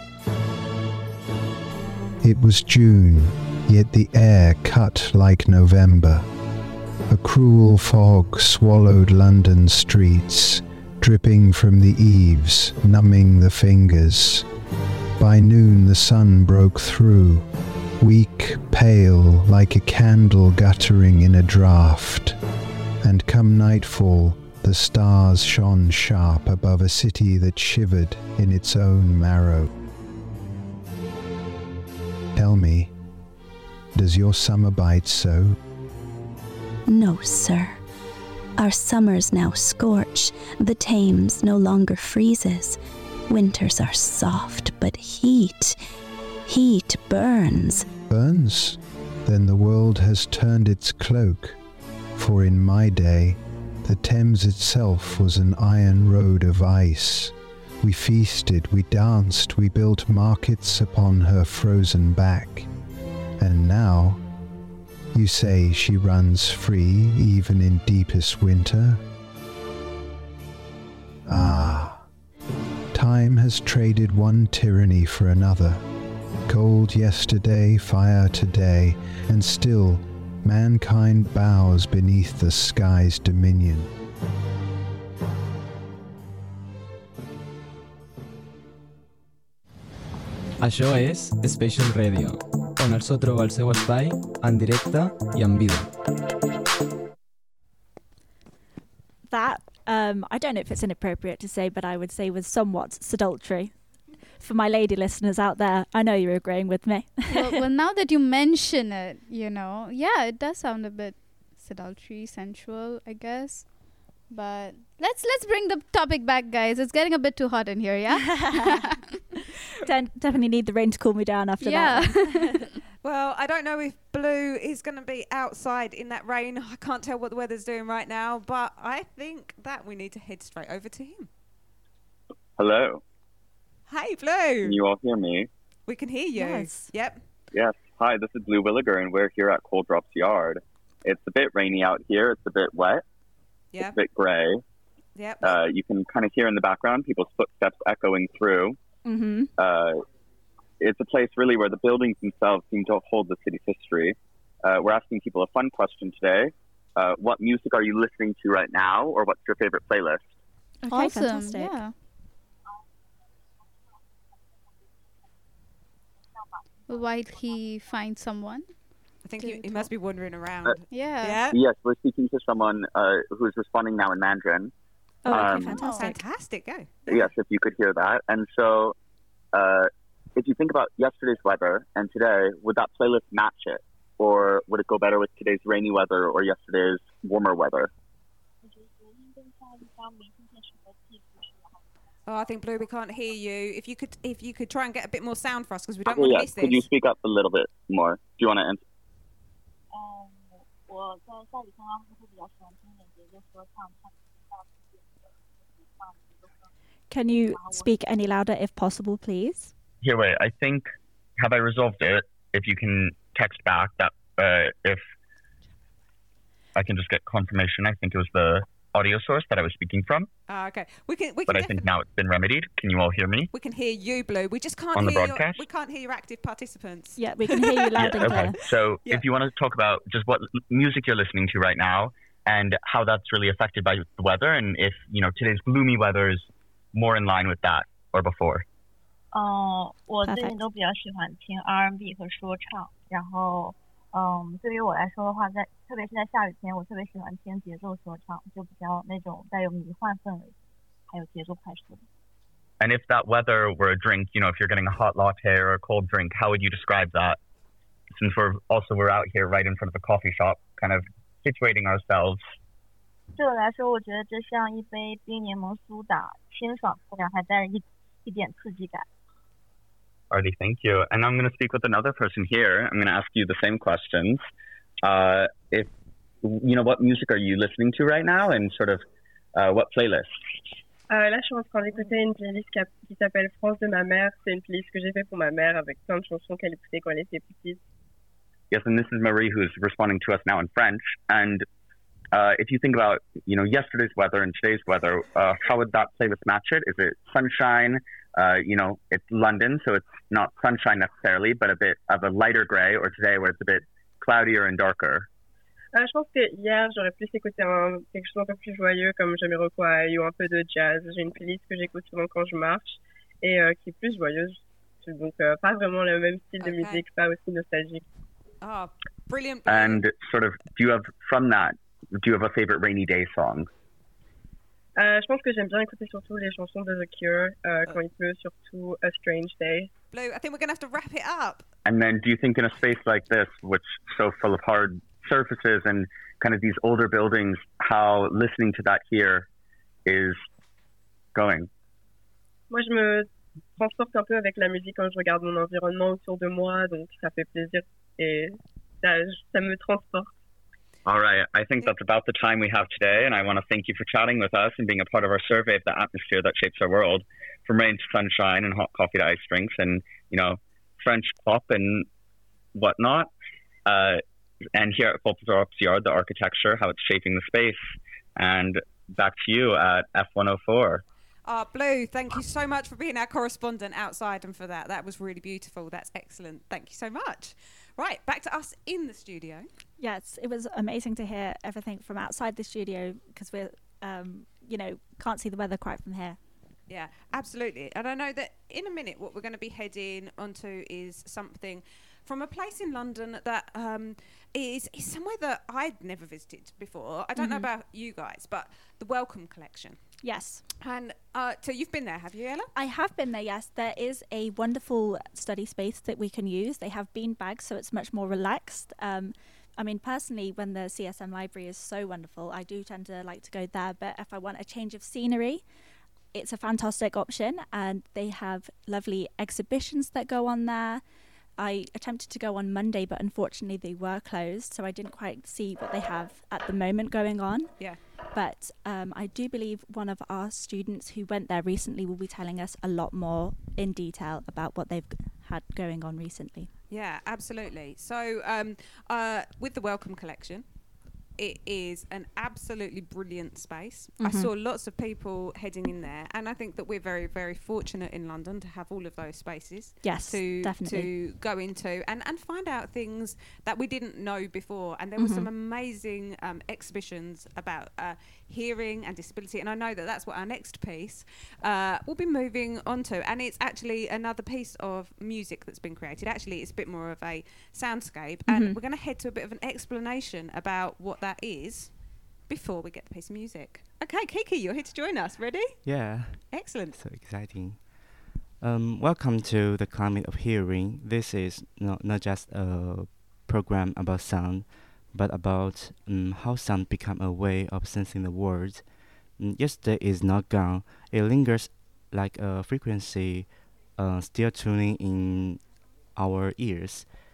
It was June, yet the air cut like November. A cruel fog swallowed London streets, dripping from the eaves, numbing the fingers. By noon the sun broke through, weak, pale, like a candle guttering in a draught. And come nightfall, the stars shone sharp above a city that shivered in its own marrow. Tell me, does your summer bite so? No, sir. Our summers now scorch, the Thames no longer freezes. Winters are soft, but heat burns. Burns? Then the world has turned its cloak. For in my day, the Thames itself was an iron road of ice. We feasted, we danced, we built markets upon her frozen back. And now, you say she runs free even in deepest winter? Time has traded one tyranny for another. Cold yesterday, fire today, and still mankind bows beneath the sky's dominion. Això és Spatial Radio, on el so troba el seu espai, en directe i en vida. That, I don't know if it's inappropriate to say, but I would say was somewhat sultry. For my lady listeners out there, I know you're agreeing with me. well, now that you mention it, yeah, it does sound a bit sultry, sensual, I guess. But let's bring the topic back, guys. It's getting a bit too hot in here, yeah? Definitely need the rain to cool me down after that. Well, I don't know if Blue is going to be outside in that rain. I can't tell what the weather's doing right now, but I think that we need to head straight over to him. Hello. Hey, Blue. Can you all hear me? We can hear you. Yes. Yep. Yes. Hi, this is Blue Williger, and we're here at Coldrop's Yard. It's a bit rainy out here. It's a bit wet. Yeah. It's a bit gray. Yep. You can kind of hear in the background people's footsteps echoing through. Mm-hmm. It's a place really where the buildings themselves seem to hold the city's history. We're asking people a fun question today. What music are you listening to right now, or what's your favorite playlist? Okay, awesome. fantastic. Yeah. While he finds someone. I think he must be wandering around. Yeah. Yes, we're speaking to someone who's responding now in Mandarin. Oh, okay, fantastic. Fantastic, go. Yes, if you could hear that. And so, if you think about yesterday's weather and today, would that playlist match it? Or would it go better with today's rainy weather or yesterday's warmer weather? Oh, I think Blue, we can't hear you. If you could try and get a bit more sound for us, because we don't want to miss this. Could you speak up a little bit more? Do you want to answer? 雨天的话，会比较喜欢听一点节奏说唱，唱到自己的唱节奏歌。 Can you speak any louder if possible, please? Here, wait. I think, have I resolved it? If you can text back that, if I can just get confirmation. I think it was the audio source that I was speaking from. Okay. We can. But I think now it's been remedied. Can you all hear me? We can hear you, Blue. We just can't On the hear broadcast? we can't hear your active participants. Yeah, we can hear you loud and clear. Okay. So if you want to talk about just what music you're listening to right now and how that's really affected by the weather, and if today's gloomy weather is more in line with that or before. 我最近都比较喜欢听 R&B 和说唱，然后对于我来说的话，特别是在下雨天，我特别喜欢听节奏说唱，就比较那种带有迷幻氛围，还有节奏快速。 And if that weather were a drink, if you're getting a hot latte or a cold drink, how would you describe that? Since we're out here right in front of a coffee shop, kind of situating ourselves. 对我来说，我觉得这像一杯冰柠檬苏打，清爽自然，还带着一点刺激感。 Artie, thank you. And I'm going to speak with another person here. I'm going to ask you the same questions. If what music are you listening to right now, and sort of what playlist? Là, je suis en train d'écouter une playlist qui s'appelle France de ma mère. C'est une playlist que j'ai fait pour ma mère avec plein de chansons qu'elle écoutait quand elle était petite. Yes, and this is Marie who's responding to us now in French. And if you think about, yesterday's weather and today's weather, how would that playlist match it? Is it sunshine? It's London, so it's not sunshine necessarily, but a bit of a lighter gray, or today where it's a bit cloudier and darker. Je pense que hier, j'aurais plus écouté quelque chose un peu plus joyeux, comme Jamiroquai ou un peu de jazz. J'ai une playlist que j'écoute souvent quand je marche et qui est plus joyeuse. Donc, pas vraiment le même style de musique, pas aussi nostalgique. Oh, brilliant. And sort of, do you have a favorite rainy day song? Je pense que j'aime bien écouter surtout les chansons de The Cure quand il pleut, surtout A Strange Day. Blue, I think we're going to have to wrap it up. And then do you think in a space like this, which is so full of hard surfaces and kind of these older buildings, how listening to that here is going? Moi, je me transporte un peu avec la musique quand je regarde mon environnement autour de moi, donc ça fait plaisir et ça me transporte. All right. I think that's about the time we have today, and I want to thank you for chatting with us and being a part of our survey of the atmosphere that shapes our world, from rain to sunshine and hot coffee to ice drinks and, French pop and whatnot. And here at Volpes Yard, the architecture, how it's shaping the space. And back to you at F104. Blue, thank you so much for being our correspondent outside and for that. That was really beautiful. That's excellent. Thank you so much. Right, back to us in the studio. Yes, it was amazing to hear everything from outside the studio because we're, can't see the weather quite from here. Yeah, absolutely. And I know that in a minute what we're going to be heading onto is something from a place in London that is somewhere that I'd never visited before. I don't know about you guys, but the Welcome Collection. Yes. And so you've been there, have you, Ella? I have been there, yes. There is a wonderful study space that we can use. They have bean bags, so it's much more relaxed. Personally, when the CSM library is so wonderful, I do tend to like to go there. But if I want a change of scenery, it's a fantastic option. And they have lovely exhibitions that go on there. I attempted to go on Monday, but unfortunately they were closed, so I didn't quite see what they have at the moment going on. Yeah. But I do believe one of our students who went there recently will be telling us a lot more in detail about what they've had going on recently. Yeah, absolutely. So with the Welcome Collection, it is an absolutely brilliant space. I saw lots of people heading in there, and I think that we're very, very fortunate in London to have all of those spaces. Yes, definitely. To go into and find out things that we didn't know before. And there were some amazing exhibitions about hearing and disability, and I know that that's what our next piece will be moving on to. And it's actually another piece of music that's been created. Actually, it's a bit more of a soundscape, and we're going to head to a bit of an explanation about what that is before we get the piece of music. Okay, Kiki, you're here to join us. Ready? Yeah. Excellent. So exciting. Welcome to the Climate of Hearing. This is not just a program about sound, but about how sound become a way of sensing the world. Yesterday is not gone. It lingers like a frequency still tuning in our ears.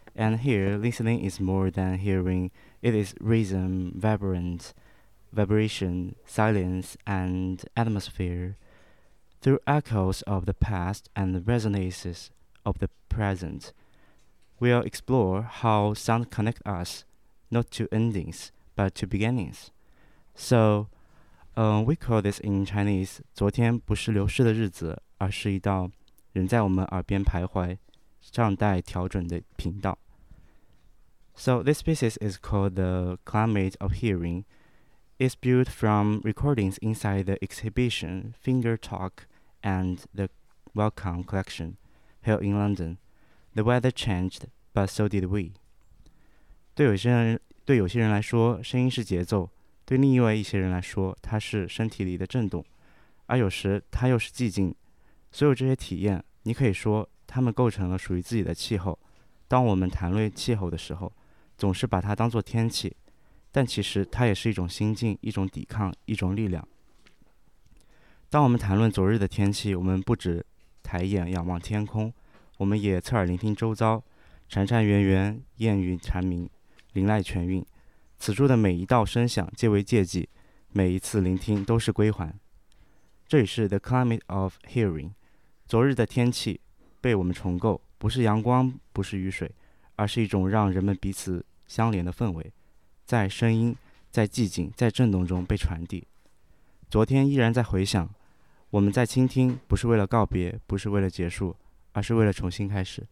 And here, listening is more than hearing. It is rhythm, vibration, silence, and atmosphere. Through echoes of the past and the resonances of the present, we'll explore how sound connects us, not to endings, but to beginnings. So, we call this in Chinese, 昨天不是流逝的日子，而是一道仍在我们耳边徘徊、尚待调整的频道。So this species is called the Climate of Hearing. It's built from recordings inside the exhibition Finger Talk and the Welcome Collection, held in London. The weather changed, but so did we. 对有些人来说，声音是节奏；对另外一些人来说，它是身体里的震动，而有时它又是寂静。所有这些体验，你可以说它们构成了属于自己的气候。当我们谈论气候的时候，总是把它当作天气，但其实它也是一种心境，一种抵抗，一种力量。当我们谈论昨日的天气，我们不只抬眼仰望天空，我们也侧耳聆听周遭，潺潺源源，燕语蝉鸣，铃籁泉韵。此处的每一道声响皆为借记，每一次聆听都是归还。这里是 The Climate of Hearing， 昨日的天气被我们重构，不是阳光，不是雨水，而是一种让人们彼此相连的氛围，在声音，在寂静，在震动中被传递。昨天依然在回响，我们在倾听，不是为了告别，不是为了结束，而是为了重新开始。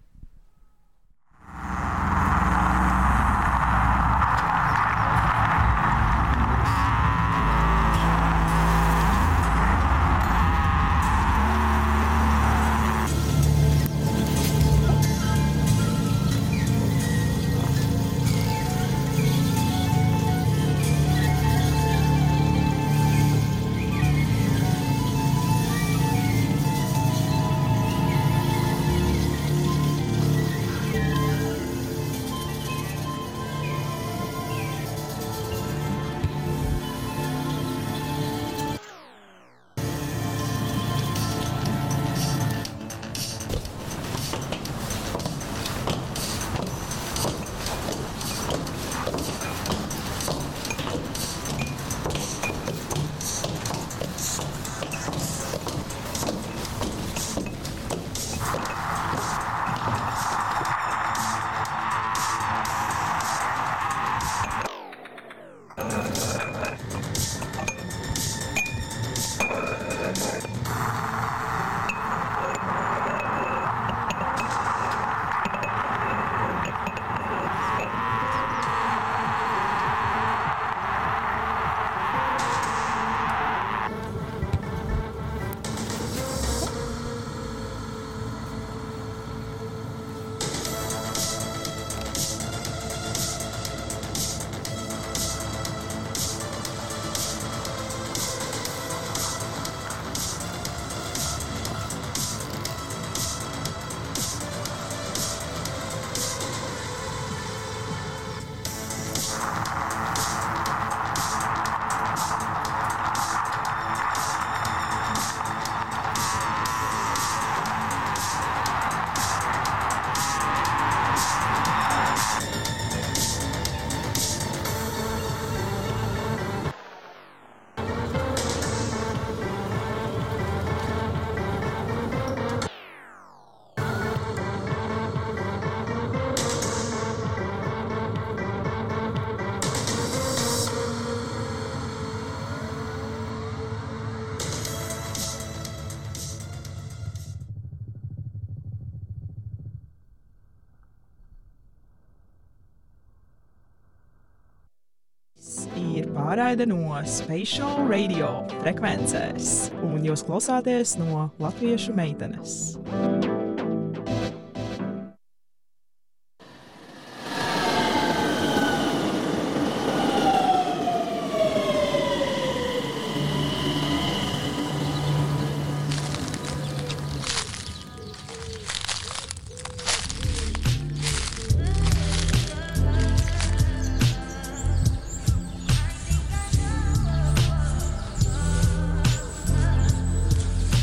Ir pārraide no Spatial Radio frekvencēs, un jūs klausāties no Latviešu meitenes.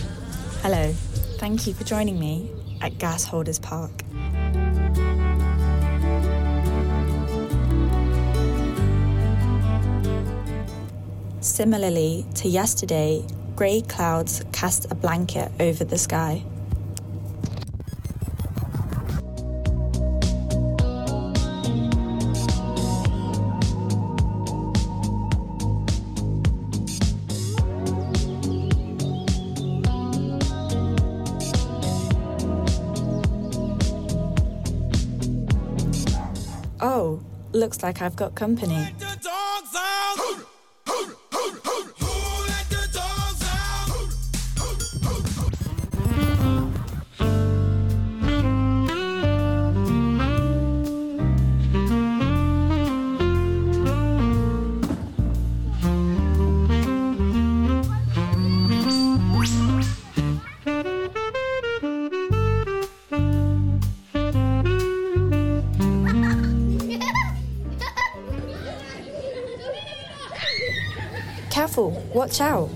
Hello, thank you for joining me at Gas Holders Park. Similarly to yesterday, grey clouds cast a blanket over the sky. Oh, looks like I've got company. Careful, watch out.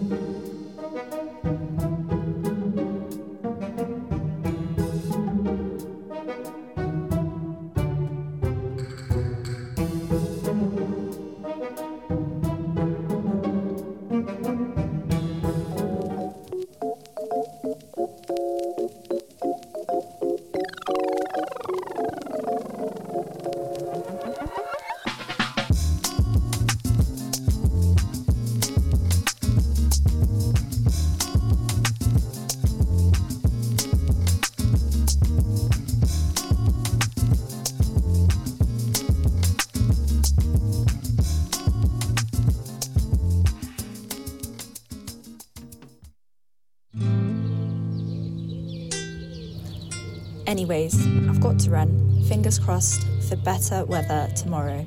Anyways, I've got to run. Fingers crossed for better weather tomorrow.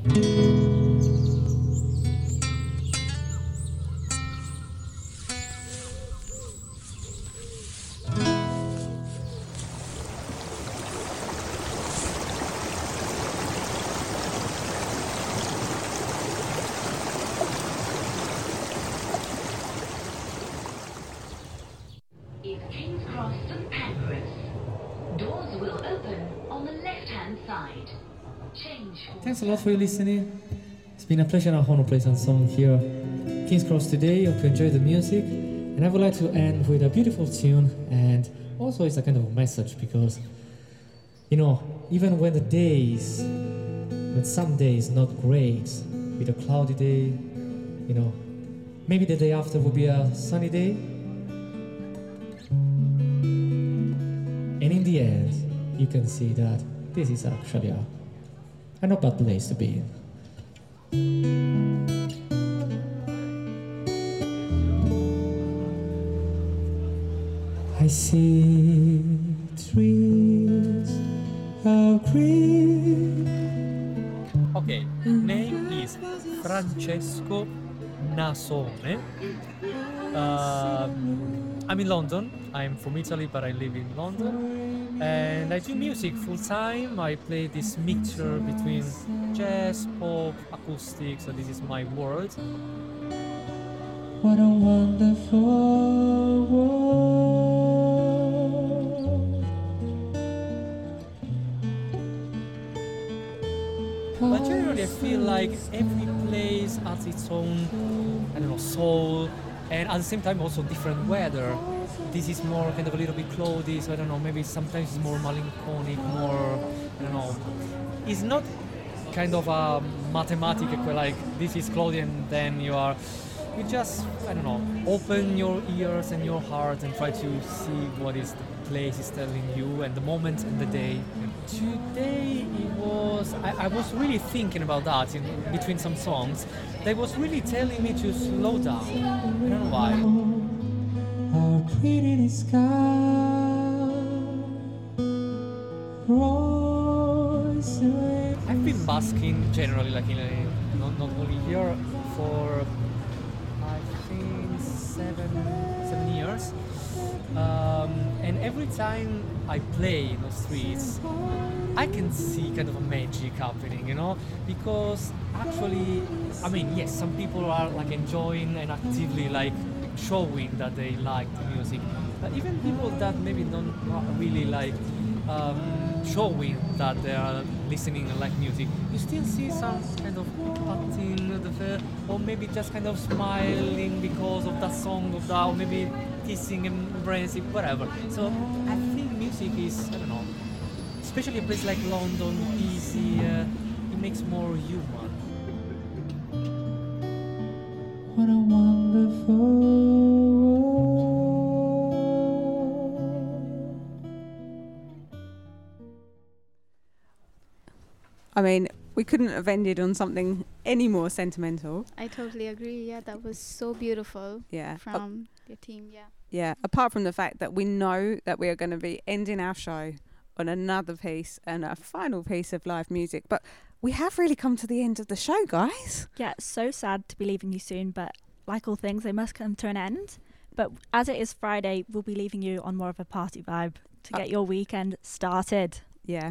It's King's Cross St Pancras. Doors will open on the left-hand side. Change. Thanks a lot for your listening. It's been a pleasure and a honor to play some song here. King's Cross today. Hope you enjoy the music. And I would like to end with a beautiful tune, and also it's a kind of a message because, you know, even when some days not great, with a cloudy day, you know, maybe the day after will be a sunny day. And in the end, you can see that this is actually a not bad place to be in. I see trees of green. Okay, name is Francesco Nasone. I'm in London. I'm from Italy, but I live in London. And I do music full time. I play this mixture between jazz, pop, acoustic, so this is my world. What a wonderful world. But generally I feel like every place has its own, I don't know, soul, and at the same time also different weather. This is more kind of a little bit cloudy, so I don't know, maybe sometimes it's more melancholic, more, I don't know. It's not kind of a mathematical, like this is cloudy and then you just, I don't know, open your ears and your heart and try to see what is the place is telling you and the moment and the day. Today it was, I was really thinking about that in between some songs. They was really telling me to slow down. I don't know why. How pretty the sky rolls away. I've been basking generally, like not only here for I think seven years, and every time I play in the streets, I can see kind of a magic happening, you know, because actually, I mean, yes, some people are like enjoying and actively like showing that they like the music, but even people that maybe not really like showing that they are listening and like music, you still see some kind of patting the or maybe just kind of smiling because of that song of that, or maybe kissing and embracing, whatever. So I think music is, I don't know, especially a place like London, DC, it makes more human. What a wonderful I mean, we couldn't have ended on something any more sentimental. I totally agree. Yeah, that was so beautiful. Yeah. From your team. Yeah. Yeah. Apart from the fact that we know that we are going to be ending our show on another piece and a final piece of live music, but we have really come to the end of the show, guys. Yeah, it's so sad to be leaving you soon, but like all things, they must come to an end. But as it is Friday, we'll be leaving you on more of a party vibe to get your weekend started. Yeah.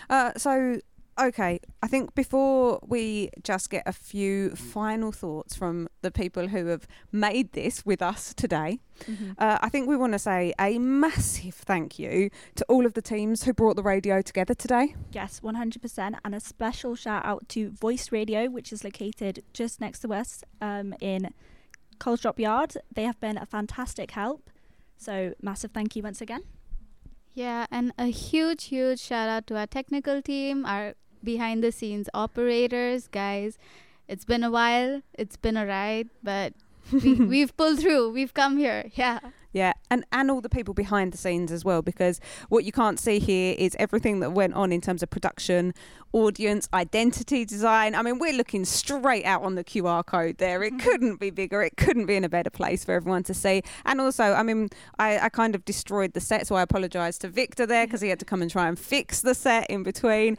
Okay, I think before we just get a few final thoughts from the people who have made this with us today, I think we want to say a massive thank you to all of the teams who brought the radio together today. Yes, 100%. And a special shout out to Voice Radio, which is located just next to us in Colesdrop Yard. They have been a fantastic help. So massive thank you once again. Yeah, and a huge shout out to our technical team, our behind the scenes operators, guys. It's been a while, it's been a ride, but we've pulled through, we've come here. Yeah, and all the people behind the scenes as well, because what you can't see here is everything that went on in terms of production, audience, identity design. I mean, we're looking straight out on the QR code there. It couldn't be bigger. It couldn't be in a better place for everyone to see. And also, I mean, I kind of destroyed the set, so I apologise to Victor there because he had to come and try and fix the set in between.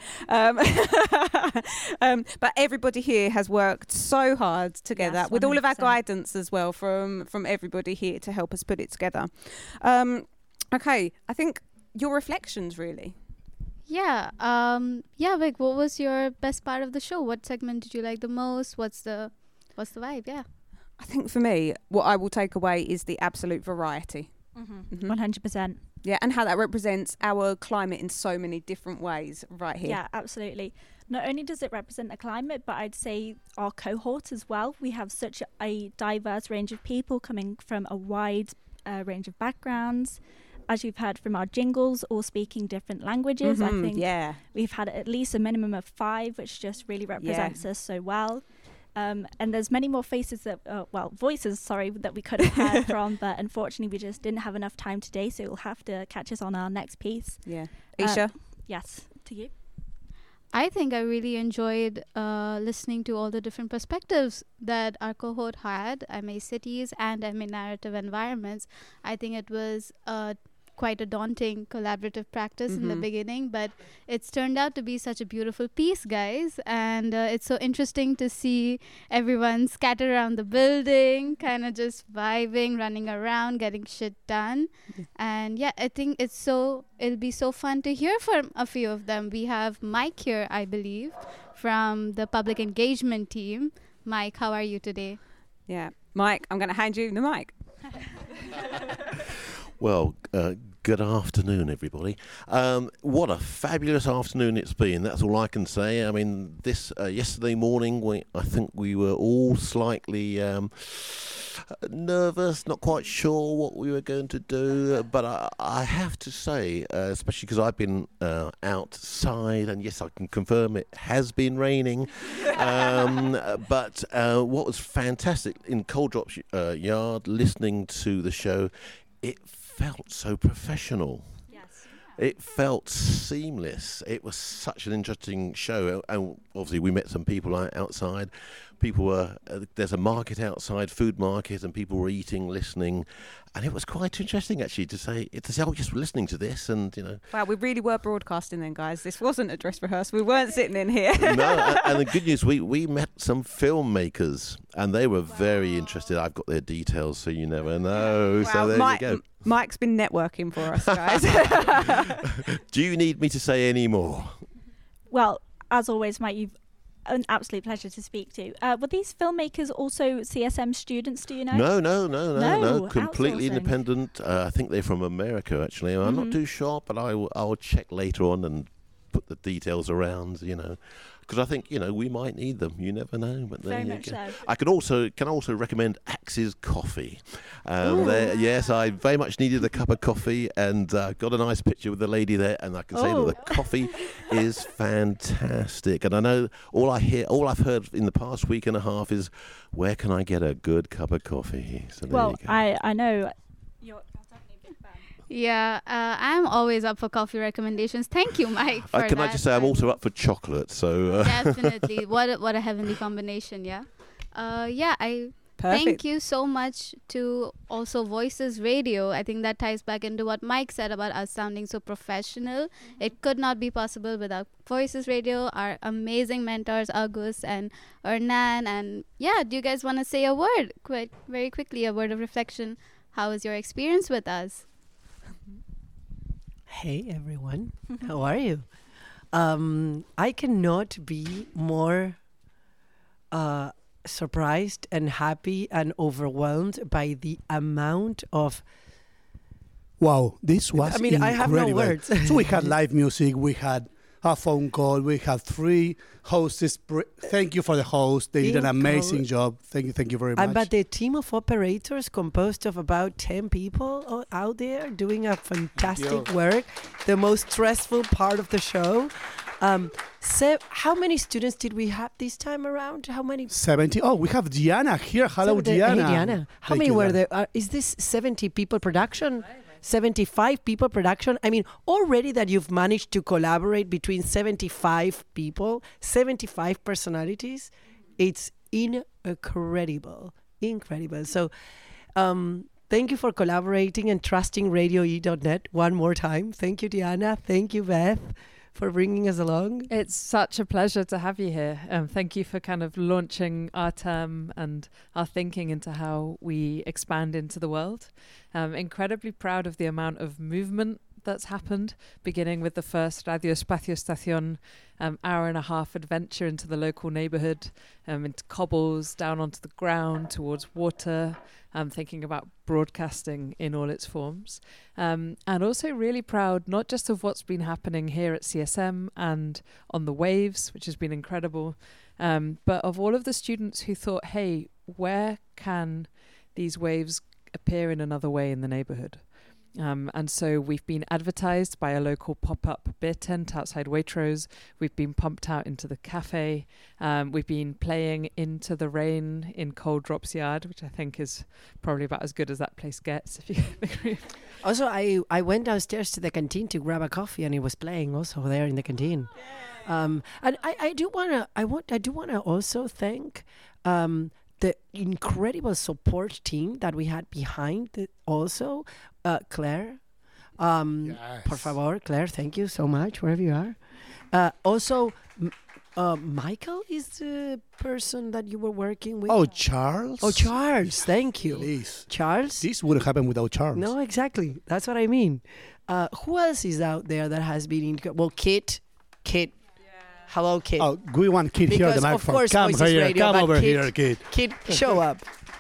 But everybody here has worked so hard together, with all of our guidance as well from everybody here to help us put it together. Okay, I think your reflections really. Yeah, Vic, what was your best part of the show? What segment did you like the most? What's the vibe? Yeah, I think for me, what I will take away is the absolute variety. 100%. Yeah, and how that represents our climate in so many different ways right here. Yeah, absolutely. Not only does it represent the climate, but I'd say our cohort as well. We have such a diverse range of people coming from a wide range of backgrounds. As you've heard from our jingles, all speaking different languages. I think we've had at least a minimum of 5, which just really represents us so well. And there's many more voices that we could have heard from, but unfortunately we just didn't have enough time today, so you'll have to catch us on our next piece. Yeah. Isha? Yes, to you. I think I really enjoyed listening to all the different perspectives that our cohort had. MA cities and MA narrative environments. I think it was quite a daunting collaborative practice in the beginning, but it's turned out to be such a beautiful piece, guys, and it's so interesting to see everyone scattered around the building, kind of just vibing, running around, getting shit done. And yeah, I think it'll be so fun to hear from a few of them. We have Mike here, I believe, from the public engagement team. Mike, how are you today? Yeah, Mike, I'm going to hand you the mic. Well, good afternoon, everybody. What a fabulous afternoon it's been. That's all I can say. I mean, this yesterday morning, I think we were all slightly nervous, not quite sure what we were going to do. But I have to say, especially because I've been outside, and yes, I can confirm it has been raining. But what was fantastic in Colesdrop Yard, listening to the show, it felt so professional. Yes. It felt seamless. It was such an interesting show, and obviously we met some people outside. People were there's a market outside, food market, and people were eating, listening, and it was quite interesting actually to say, oh, just listening to this, and you know. Wow, we really were broadcasting then, guys. This wasn't a dress rehearsal. We weren't sitting in here. No, and the good news, we met some filmmakers, and they were very interested. I've got their details, so you never know. So there you go. Mike's been networking for us, guys. Do you need me to say any more? Well, as always, Mike, you've an absolute pleasure to speak to. Were these filmmakers also CSM students, do you know? No. Completely independent. I think they're from America, actually. I'm not too sure, but I'll check later on and put the details around, you know. because I think we might need them. You never know. But Very there you much go. so. I can also recommend Axe's Coffee. Yes, I very much needed a cup of coffee, and got a nice picture with the lady there, and I can say that the coffee is fantastic. And I know all I've heard in the past week and a half is, where can I get a good cup of coffee? So there you go. I know. Yeah, I'm always up for coffee recommendations. Thank you, Mike. For Can I just say I'm also up for chocolate? So definitely, what a heavenly combination, yeah. Thank you so much to also Voices Radio. I think that ties back into what Mike said about us sounding so professional. It could not be possible without Voices Radio, our amazing mentors, August and Hernan. And do you guys want to say a word, very quickly, a word of reflection? How was your experience with us? Hey everyone, how are you? I cannot be more surprised and happy and overwhelmed by the amount of... Wow, this was incredible. I have no words. So we had live music, we had a phone call, we had 3 hosts. Thank you for the host. They did an amazing job. Thank you very much. But the team of operators composed of about 10 people out there doing a fantastic work. The most stressful part of the show. So how many students did we have this time around? How many? 70. Oh, we have Diana here. Hello, Diana. Hey, Diana. How many were there? Is this 70 people production? 75 people production? I mean, already that you've managed to collaborate between 75 people, 75 personalities, it's incredible. So thank you for collaborating and trusting RadioE.net one more time. Thank you, Diana. Thank you, Beth, for bringing us along. It's such a pleasure to have you here. Thank you for kind of launching our term and our thinking into how we expand into the world. Incredibly proud of the amount of movement that's happened, beginning with the first Radio Espacio Estación hour and a half adventure into the local neighborhood, into cobbles, down onto the ground, towards water, thinking about broadcasting in all its forms. And also really proud not just of what's been happening here at CSM and on the waves, which has been incredible, but of all of the students who thought, hey, where can these waves appear in another way in the neighborhood? And so we've been advertised by a local pop-up beer tent outside Waitrose. We've been pumped out into the cafe. We've been playing into the rain in Cold Drops Yard, which I think is probably about as good as that place gets, if you agree. Also, I went downstairs to the canteen to grab a coffee, and it was playing also there in the canteen. And I do wanna also thank the incredible support team that we had behind it also. Claire, por favor, Claire, thank you so much, wherever you are. Also, Michael is the person that you were working with. Oh, Charles. Oh, Charles, thank you. Please. Charles? This wouldn't happen without Charles. No, exactly. That's what I mean. Who else is out there that has been... Well, Kit. Hello, Kit. Oh, we want Kit here at the microphone. Of course, come here, Radio, come over Kit, here, Kit. Kit, show up.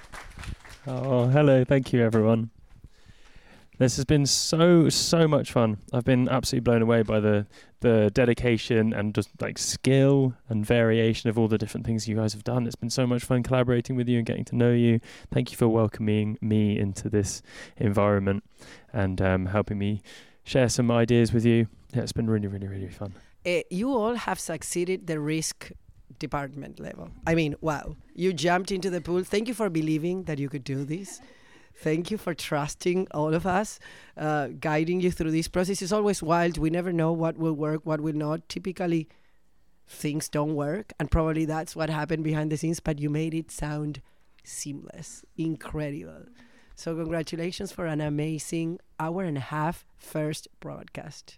Oh, hello. Thank you, everyone. This has been so much fun. I've been absolutely blown away by the dedication and just like skill and variation of all the different things you guys have done. It's been so much fun collaborating with you and getting to know you. Thank you for welcoming me into this environment and helping me share some ideas with you. Yeah, it's been really, really, really fun. You all have succeeded the risk department level. I mean, wow. You jumped into the pool. Thank you for believing that you could do this. Thank you for trusting all of us, guiding you through this process. It's always wild. We never know what will work, what will not. Typically, things don't work, and probably that's what happened behind the scenes, but you made it sound seamless, incredible. So congratulations for an amazing hour and a half first broadcast.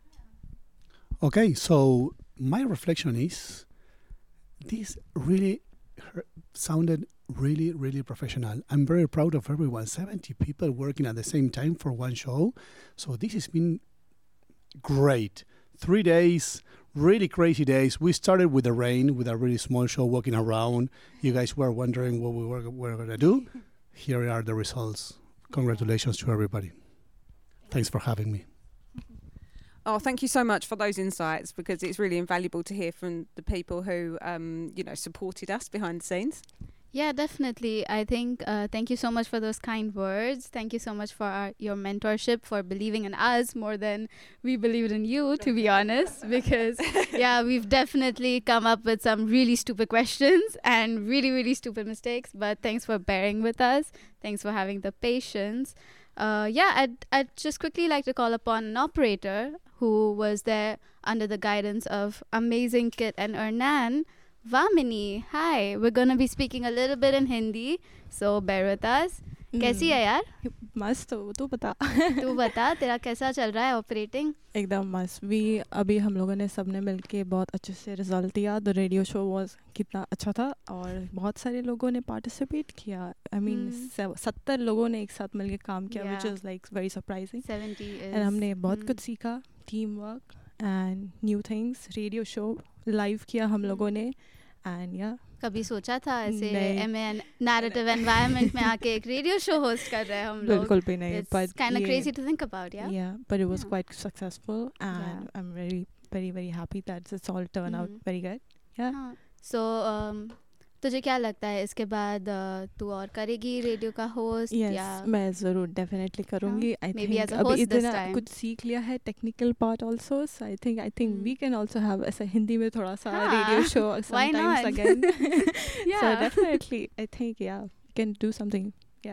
Okay, so my reflection is this really sounded really, really professional. I'm very proud of everyone. 70 people working at the same time for one show. So this has been great. 3 days, really crazy days. We started with the rain, with a really small show walking around. You guys were wondering what we were going to do. Here are the results. Congratulations to everybody. Thanks for having me. Oh, thank you so much for those insights, because it's really invaluable to hear from the people who, supported us behind the scenes. Yeah, definitely. I think thank you so much for those kind words. Thank you so much for your mentorship, for believing in us more than we believed in you, to be honest. Because, yeah, we've definitely come up with some really stupid questions and really, really stupid mistakes. But thanks for bearing with us. Thanks for having the patience. I'd just quickly like to call upon an operator who was there under the guidance of amazing Kit and Ernan. Vamini, hi. We're going to be speaking a little bit in Hindi, so bear with us. कैसी है यार? मस्त हो, तू बता तेरा कैसा चल रहा है ऑपरेटिंग? एकदम मस्त। अभी हम लोगों ने सबने मिलके बहुत अच्छे से रिजल्ट दिया। द रेडियो शो वाज कितना अच्छा था और बहुत सारे लोगों ने पार्टिसिपेट किया। आई मीन 70 लोगों ने एक साथ मिलके काम किया, which is like very surprising. And हमने बहुत कुछ सीखा, team work and new things. Radio show live किया हम लोगों ने एंड या कभी सोचा था ऐसे नैरेटिव एनवायरनमेंट में आके एक रेडियो शो होस्ट कर रहे हैं हम लोग? बिल्कुल भी नहीं, but kind of crazy to think about. But it was quite successful and I am very very very happy that it's all turn out very good. So तुझे क्या लगता है इसके बाद तू और करेगी रेडियो का होस्ट? या मैं ज़रूर डेफिनेटली करूँगी। आई थिंक अभी इतना कुछ सीख लिया है, technical part also, so I think we can also have ऐसा हिंदी में थोड़ा सा radio show sometimes again. So definitely I think we can do something.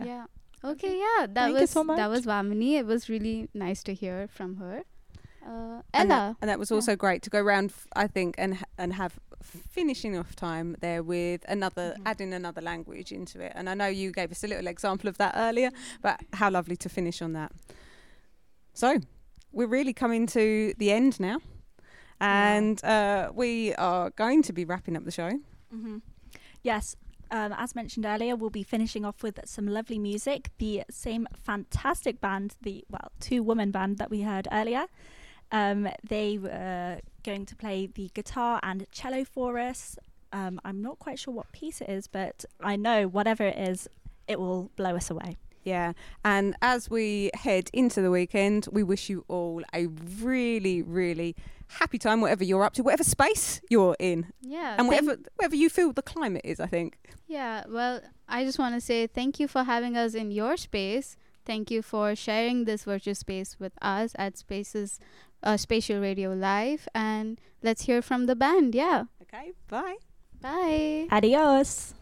Okay, that was Vamini. It was really nice to hear from her. Ella. And that was also great to go around, I think, and have finishing off time there with adding another language into it. And I know you gave us a little example of that earlier, but how lovely to finish on that. So we're really coming to the end now, and we are going to be wrapping up the show. Yes. As mentioned earlier, we'll be finishing off with some lovely music. The same fantastic band, the two-woman band that we heard earlier. They were going to play the guitar and cello for us. I'm not quite sure what piece it is, but I know whatever it is, it will blow us away. Yeah, and as we head into the weekend, we wish you all a really, really happy time, whatever you're up to, whatever space you're in. Yeah. And whatever you feel the climate is, I think. Yeah, well, I just want to say thank you for having us in your space. Thank you for sharing this virtual space with us at Spatial Radio Live. And let's hear from the band, yeah. Okay, bye. Bye. Adios.